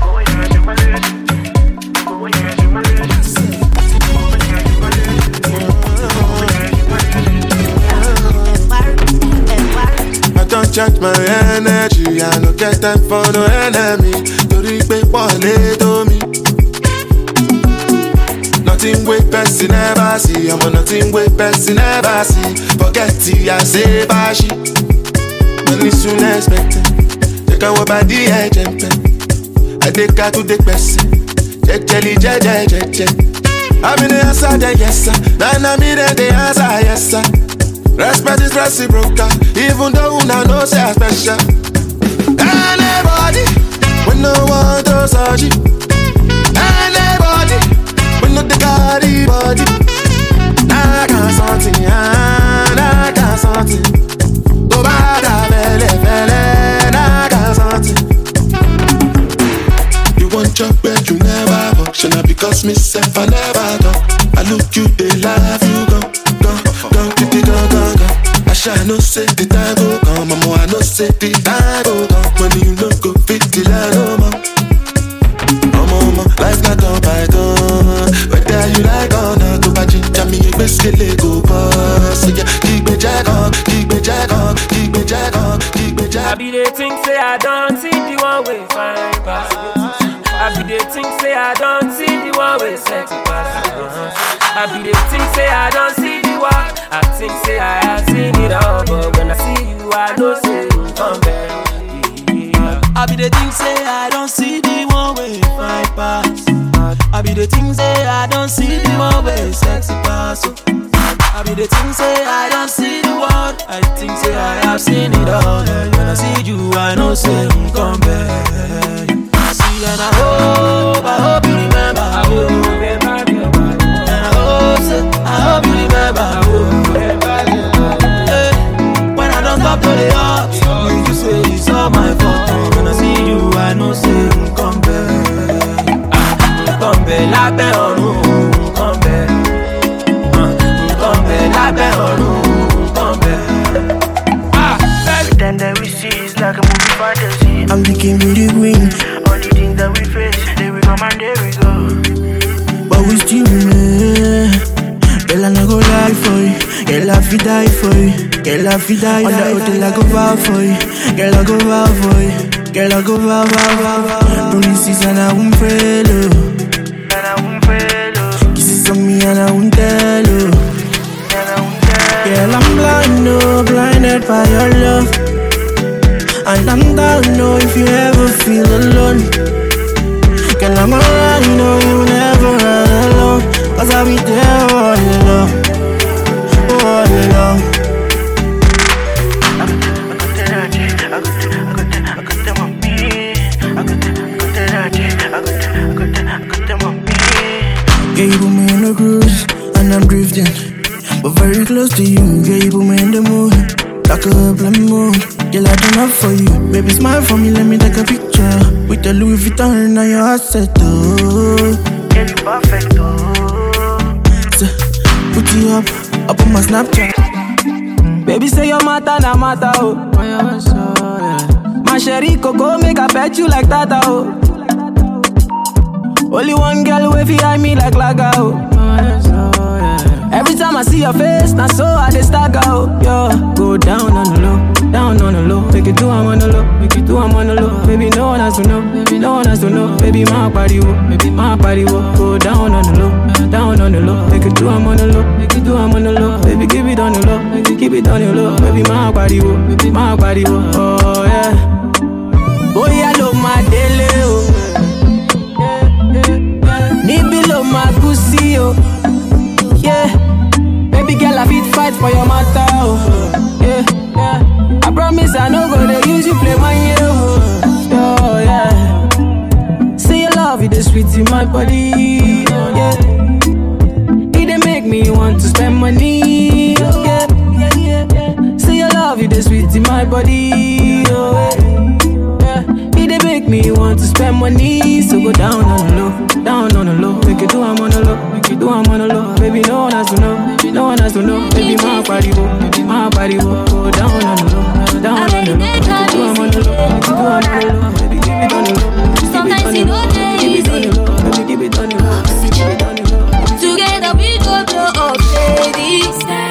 I don't charge my energy, I don't get time for no enemy. Tori pe pole to me. Nothing with person never see, I'm on nothing with person never see. Forget it, I say bashi. Money soon expected. Take a by the agent. I take her to the person. Jelly. I'm in the answer, yes sir. Then I'm in the answer, yes sir. Respect is reciprocal, even though I know say I'm special. Anybody, when no one does surgery. Anybody, when no the body. I got something. Go bad, I got something. You want your bed, you never walk. Shall I because myself I never talk. I look you, they laugh, you go. I shall no say the time go come, mama. I no say the time go come. When you no go fit the line, mama, life not done by done. Whether you like or not, go back to me, you best get let go, boss. Yeah, keep me jack on.
I be the thing say I don't see the one way fine pass. I be the thing say I don't see the one way sexy pass. I be the thing say I don't see the one. I think say I have seen it all, but when I see you, I know say you come back.
I be the thing say I don't see the one way fine pass. I be the thing say I don't see the one way sexy pass. I be the thing say I don't see the one. I think say I have seen it all. When I see you, I know say you come back. See and I hope you remember. I hope you remember. And I hope you remember. Hey, when I don't stop to the heart, you say it's all my fault. When I see you, I know say you come back. Come back, like that, come back.
There we come and there we go.
But we still remain. Girl, I no go lie for you. Girl, I fi die for you. Girl, I fi die. On the hotel, I go vow for you. Girl, I go vow for you. Girl, I go vow. Promises and I won't fail you. Kisses on me and I won't tell you. Girl, I'm blind, no, blinded by your love. And I'm down, no, if you ever feel alone. Girl, I'm alright, no, you never run alone. Cause I'll be there all along. All along. Yeah, you put me on a cruise, and I'm drifting, but very close to you. Yeah, you put me in the mood, like a blood moon. Girl, I do enough for you. Baby, smile for me, let me take a picture. With the Louis Vuitton and your asset, oh.
Yeah, you perfect, oh.
So, put you up on my Snapchat.
Baby, say your matter, na matter, oh. My sherry coco, make I pet you like that, oh. Only one girl way behind me like Laga, oh. Every time I see your face, now so I dey stagger, oh. Yo, go down on the low, down on the low. Make it do I'm on the low, make it do I'm on the low. Baby, no one has to know, baby, no one has to know. Baby, my body, oh, baby, my body, oh. Go down on the low, down on the low. Make it do I'm on the low, make it do I'm on the low. Baby, give it on the low, keep it on the low. Baby, my body, oh, baby, my body, oh. Oh yeah, oh yeah, love my daily, oh. Need below my pussy, oh. Yeah, baby girl, I fit fight for your matter, oh. Yeah, I promise I no go to use you play my hero, oh. Yeah, say your love, it is sweet in my body, yeah. It dey make me want to spend money, yeah. Say your love, it is sweet in my body, oh. Yeah, it dey make me want to spend money, so go down on the low. Down on the low, make it do I'm on the low, make it do I'm on the low. Baby, no one has to know, no one has to know. Baby, my body will, go down on the low, down on the low. Make it do I'm on the low, make it do I'm on the low. Baby, keep it on the low,
sometimes you know
keep it on the low, baby, keep it on the low, keep it on the low.
Together we go blow up, baby.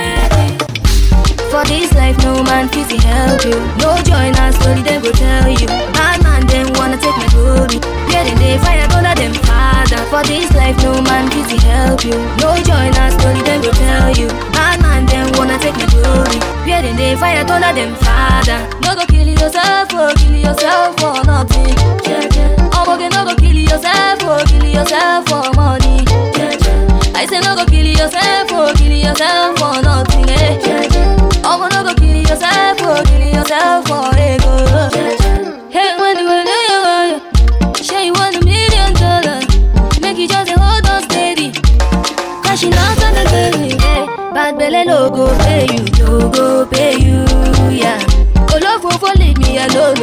For this life, no man fit to help you. No join us, story they go tell you. Bad man, them wanna take my glory. Where they fire, gonna them father. For this life, no man fit to help you. No join us, story they go tell you. Bad man, them wanna take my glory. Where they fire, gonna them father. No go kill yourself for nothing. Oh, okay, no go kill yourself for money. I say no go kill yourself for nothing. Oh, no go kill yourself for ego. Hey, when you say you want $1 million, make you just hold on steady. Cause she not on the belly, bad belly no go pay you, yeah. Oh, love for leave me alone,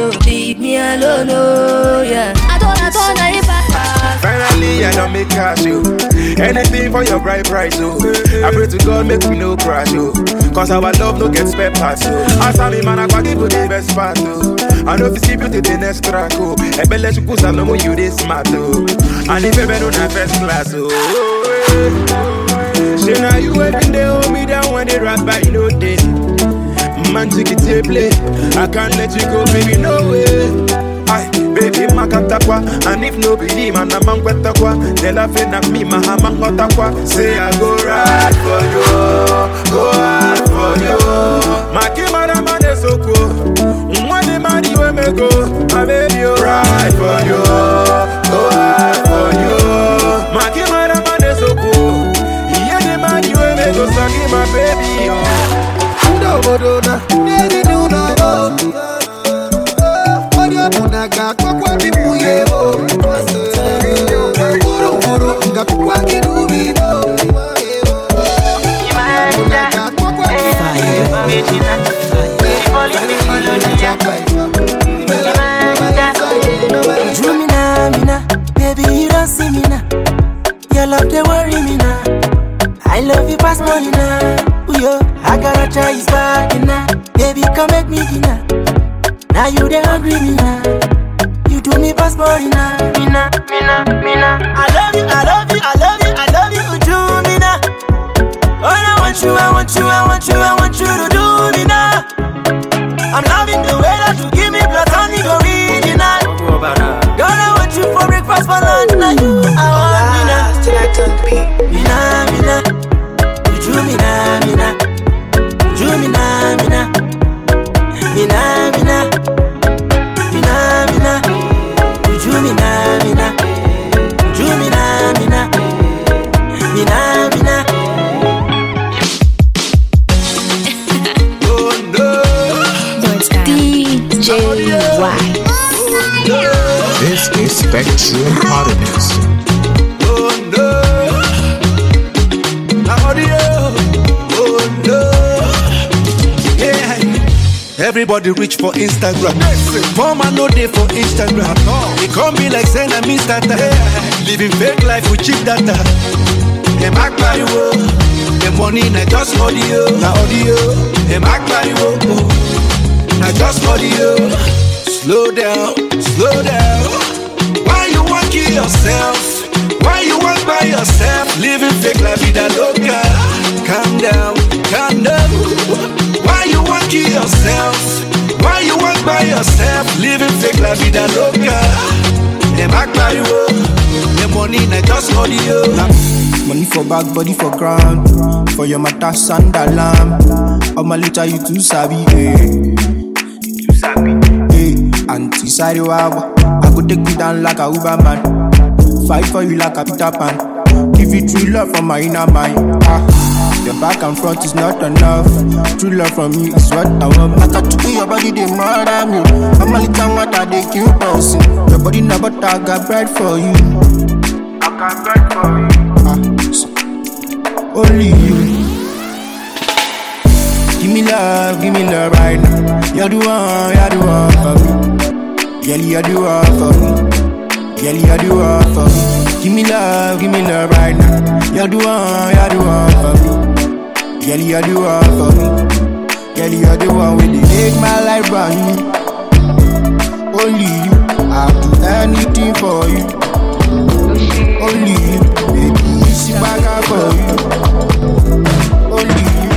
oh, yeah. I don't if
Finally, I don't make cash, yo. Anything for your bright price, yo. I pray to God, make me no crash, yo. Cause our love no get spare parts, yo. As I man, I go give you the best part, yo. I know if you see beauty, the next track, yo. I bet let you put some more, you this smart, yo. And if you ever on a first class, yo. Say now you waiting, they hold me down when they rap by no day. Man, take it to play. I can't let you go, baby, no way. Aye, baby, makatakwa. And if no believe, man, I'm on quetakwa. They laughing at me, my hammer hotakwa. Say I go right for you, go hard for you. My kimara man is so cool. When the money will me go, my baby, you right for you, go hard for you. My kimara man is so cool. Yeah, the money will me go, so give my baby,
Bodona, neri nuna oh. Odia munaga kwa kwa bibuye oh. Uru uru nga kwa kidubi oh. Munaga kwa kwa
Mina, baby you don't see me now. Your love they worry me now. I love you past money now. Yo, I gotta try his back now. Baby, come make me dinner. Now you they hungry me now. You do me passport now. Mina. I love you, I love you, I love you, I love you, do me now. Oh, I want you, I want you, I want you, I want you to do me now. I'm loving the way that you give me platonic original. Girl, I want you for breakfast, for lunch, now you, I want me now. Tonight on the beat. Mina, you do me now, Mina. You do me now, Mina. Mina, you do me now, Mina. You do me now, Mina. Mina.
DJ Wise.
This is Spectrum Hardness.
Everybody reach for Instagram. Mama no day for Instagram. It can't be like saying I'm Mr. Living fake life with cheap data. Them act like the money na just audio. Na audio. Them act like na just audio. Slow down. Why you want kill yourself? Why you want by yourself? Living fake life with a loca. Calm down. Why you want kill yourself? Why you want by yourself? Living fake life with a loca. Them act like the money na just audio.
Money for back, body for ground. For your matter, sand alarm. All my litter, you too savvy, Too savvy. Anti-side wow. I go take you down like a Uber man. Fight for you like a Peter Pan. Give you true love from my inner mind. The back and front is not enough. True love from you is what I want. I got to be your body, they murder me. I'm a little water, they kill person. Your body na but I got bread for you. I got bread for you. Only you. Give me love right now. You're the one for me. Girl, you're the one for me. Girl, you're the one for me. Give me love right now. You're the one for me. Girl, you're the one for me. Girl, you're the one with the make my life brand new. Only you, I'll do anything for you. Only you, baby, it's back up for you. Only you.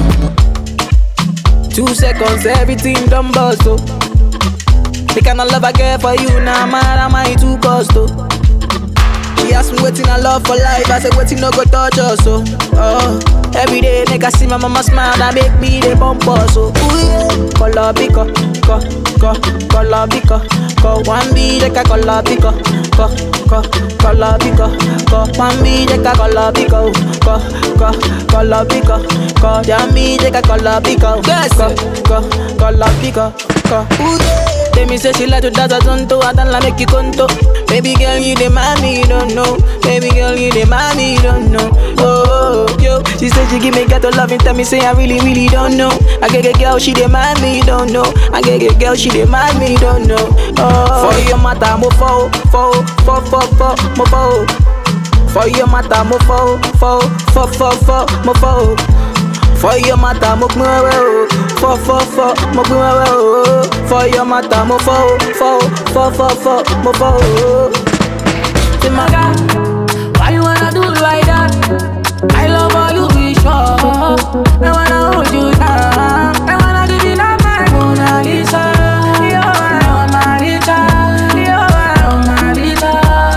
2 seconds, everything done bust, oh. The kind of love I get for you, now mad am I too cost, oh. She asked me waiting I love for life, I said waiting no go touch us, oh. Every day make I see my mama smile, that make me the bump us, oh. Ooh yeah. Color pico, color pico, one be like a color pico, color pico, one be like a color pico, color pico, one be like a color pico, color pico, ooh yeah. Let me say she like to dance a tonto, I don't like make you conto. Baby girl, you the mommy, you don't know. Baby girl, you the mommy, you don't know. Oh, yo, she said she give me ghetto loving, tell me say I really, really don't know. I get a girl, she the mommy, you don't know. I get a girl, she the mommy, you don't know. Oh, for your matter, mo fo, mo fo. For your matter, mo fo, mo fo. For your matter, mo gmwe fo, mo gmwe for your matter, mo fo, mo fo. Say my God, why you wanna do like that? I love how you be sure. I wanna hold you down. I wanna give you that my Mona Lisa. You're my Mona Lisa. You're my Mona Lisa.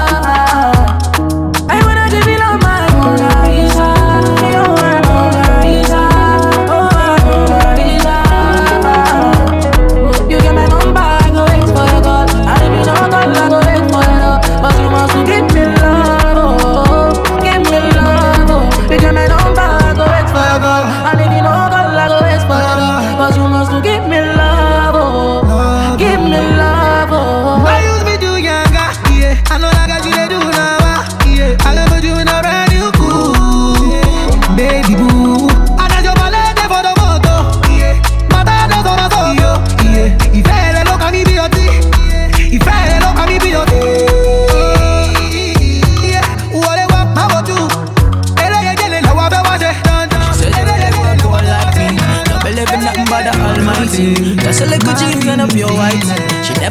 I wanna give you that my Mona Lisa. You're my Mona Lisa. You get my number, I go wait for your call. And if you don't call, I go wait for your love.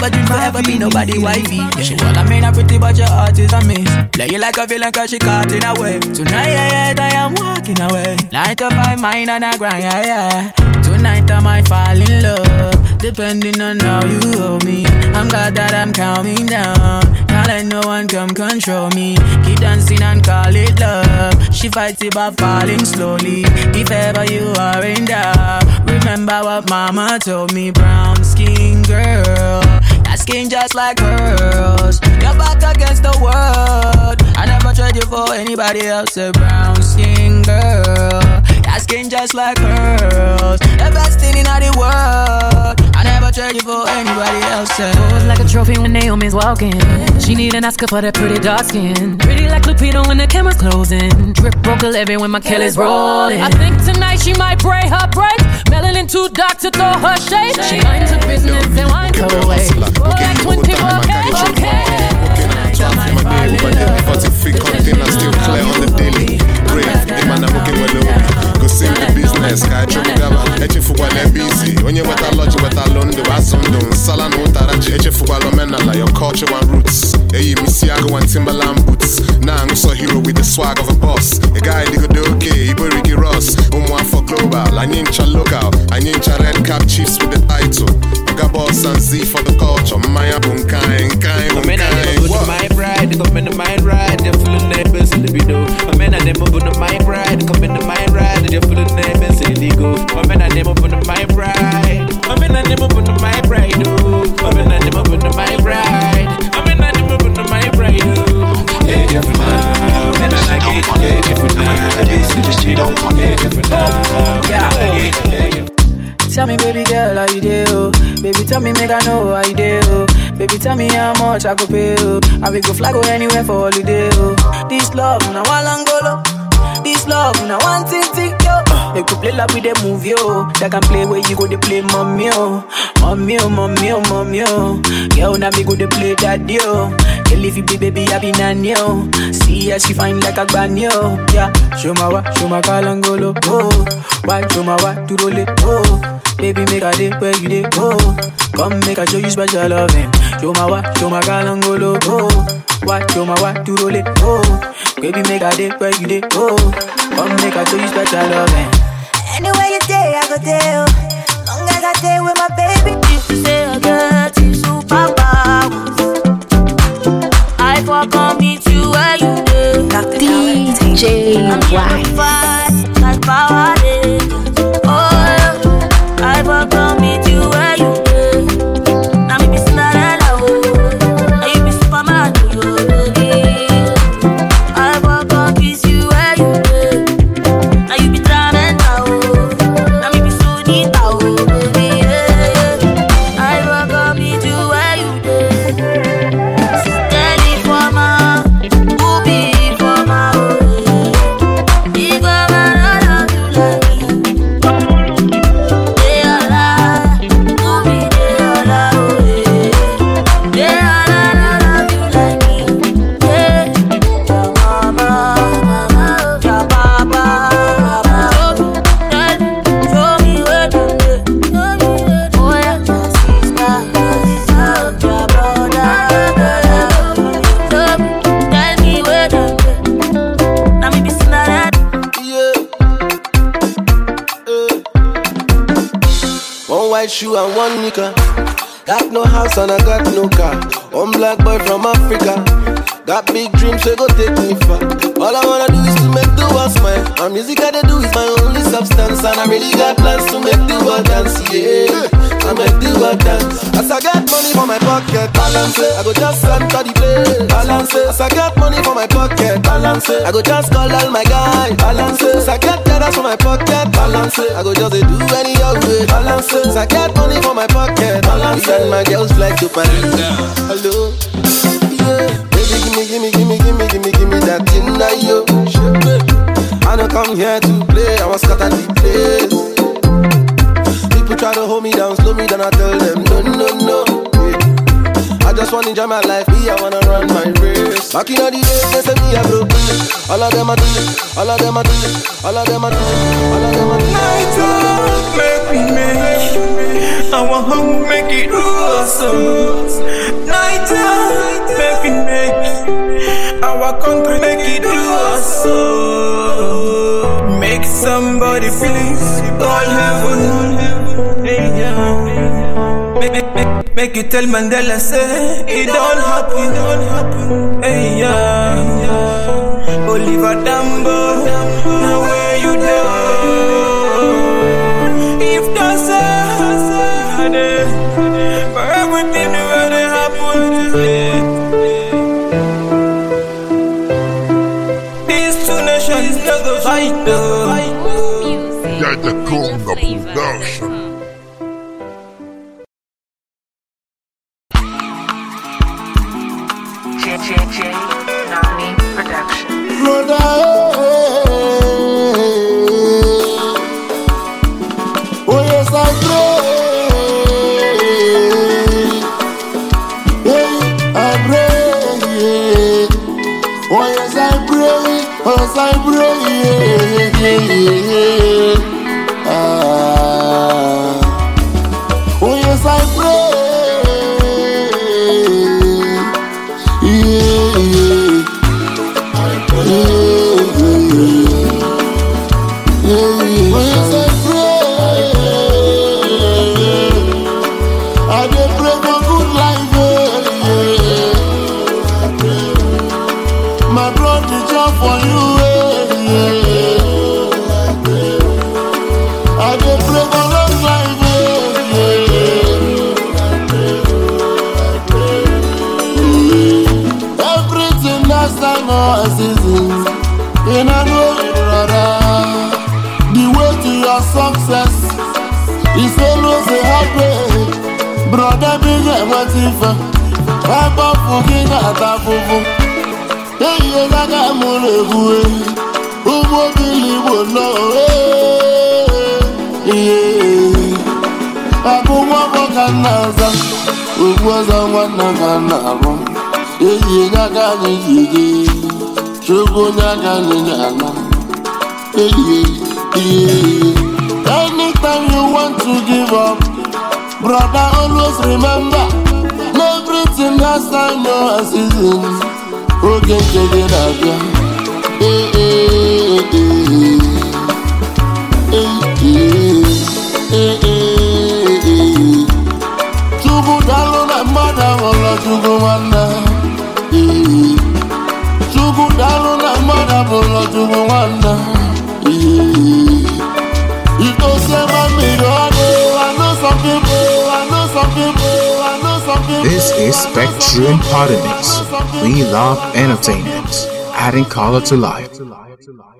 never dream forever be nobody wifey. Yeah. She well, I mean, I'm pretty, but your heart is a miss. Play you like a villain, cause she caught in a way. Tonight, I am walking away. 9 to 5, mine and I grind, yeah. Tonight, I might fall in love, depending on how you hold me. I'm glad that I'm calming down. Can't let no one come control me. Keep dancing and call it love. She fights it by falling slowly. If ever you are in doubt, remember what mama told me. Brown skin girl, that skin just like pearls. You're back against the world. I never tried you for anybody else. A brown skin girl, that skin just like pearls. The best thing in the world. I never tried you for anybody else.
Pose like a trophy when Naomi's walking. She need an Oscar for that pretty dark skin. Pretty like Lupita when the camera's closing. Drip broke a levy when my Kelly's rolling. I think tonight she might break her break. Melanin too dark to throw her shade. She minds her business and winds her way. Like 20 people, okay.
Container still clear on the daily. Brave, the man I'm working with Lobi. Go sing the business, Sky Trumugaba. Eche Fugwa busy. When you wet a lodge, wet a londo, Azondo, Salan Utaraji, Eche Fugwa Lomenala, your culture and roots. Hey, Misiago and Timberland boots. Now I'm so hero with the swag of a boss. A guy, they go do okay, Ibo Ricky Ross. One for global, Anyincha local, Anyincha red cap chiefs with the title. Boss and Z for the culture. Maya Bunkai,
my bride, come in the mind ride, they're full of neighbors in the video. My men and them up on the mind ride, come in the mind ride, they're full of neighbors in the go. My men and them up on the mind ride, my men and them up on the mind ride, my men and them up on the mind ride, my men and them up on the mind ride. Yeah, different now, and I like it. Yeah, different now, this is the don't forget different now. Yeah.
Tell me, baby girl, how you do? Oh? Baby, tell me, make I know how you do. Oh? Baby, tell me how much I go pay. Oh? I will go fly go anywhere for holiday. Oh? This love, now one Angola. This love, now one thing, yo. They could play like with the movie, yo. They can play where you go to play mommy, oh. Mommy, oh, mommy, oh, mommy, oh. Girl, now me go to play daddy, oh. Girl, if you be baby, I be nanny, oh. See her, she fine like a banyo, yeah. Show my kalangolo, oh. Why, show my what to roll it, oh. Baby, make a day where you dey, oh. Come make a show you special loving. Show my kalangolo, oh. What, show my what to roll it, oh. Baby, make a day where you dey, oh. Come make a show you special loving.
Anywhere you day, I go there, oh. Long as I stay with my baby. If you say I got you superpowers, I for come meet you where you dey.
DJ White.
Like power day. Oh, I for come meet you where you dey. Now me be Cinderella, oh. Now you be Superman, oh. I for come kiss you where you dey. Now you be Tramenta, oh. Now me be Sunita, oh. I for come meet you where you dey. Steady for my, booby for my, oh. Big woman, I love you like me. They all are, booby, they all are, oh. They all are, I love you like me. Yeah, your mama, your papa, show me where to go. Oh yeah, your sister, your brother. Tell me where to go. Now me be Cinderella.
One white shoe and one nika. Got no house and I got no car. One black boy from Africa. Got big dreams, so go take me far. All I wanna do is to make the world smile. My music I do is my only substance. And I really got plans to make the world dance, yeah. I make the world dance. As I get money for my pocket, balance it. I go just enter the place, balance it. As I get money for my pocket, balance it. I go just call all my guys, balance it. As I get dollars for my pocket, balance it. I go just do any other way, balance it. As I get money for my pocket, balance it. And my girls like to party. Hello, yeah. Baby, give me that thing that you. I don't come here to play, I was scatter the place. People try to hold me down, slow me down, I tell them no. I just wanna enjoy my life, me, I wanna run my race. Back in the days, they say me, I broke it. All of them are doing it, all of them are doing it, all of them are doing it, all of them are doing it.
make we make our home, make it awesome. Night time, make we make our country, make it awesome. Make somebody please all heaven. Hey, yeah. Make you tell Mandela say it don't happen. Hey, yeah. Oliver Tambo, now where you there? If that's for everything that happen, these two nations never fight though.
Yaya Conga Production.
JJ Nani Production.
Brother, oh yes I pray. Oh yes I pray, oh yes I pray, I dey pray for good life, my brother job for you. I dey pray for long life. Everything that's time or season, and I know brother, the way to your success is always a heartbreak. Brother, big emotive, I'm up for king at a fufu. Hey, you got a mule, who won't believe will know. I go walk on Naza, who was a one of Nabo. You got a gigi, Chugunagana. Anytime you want to give up, brother, always remember everything has time, no season. Okay, check it out, yeah. Chugu dalu na mada wala chugu wanda. Chugu dalu na mada wala chugu wanda. You don't say my I know some people.
This is Spectrum Party Mix. We love entertainment, adding color to life.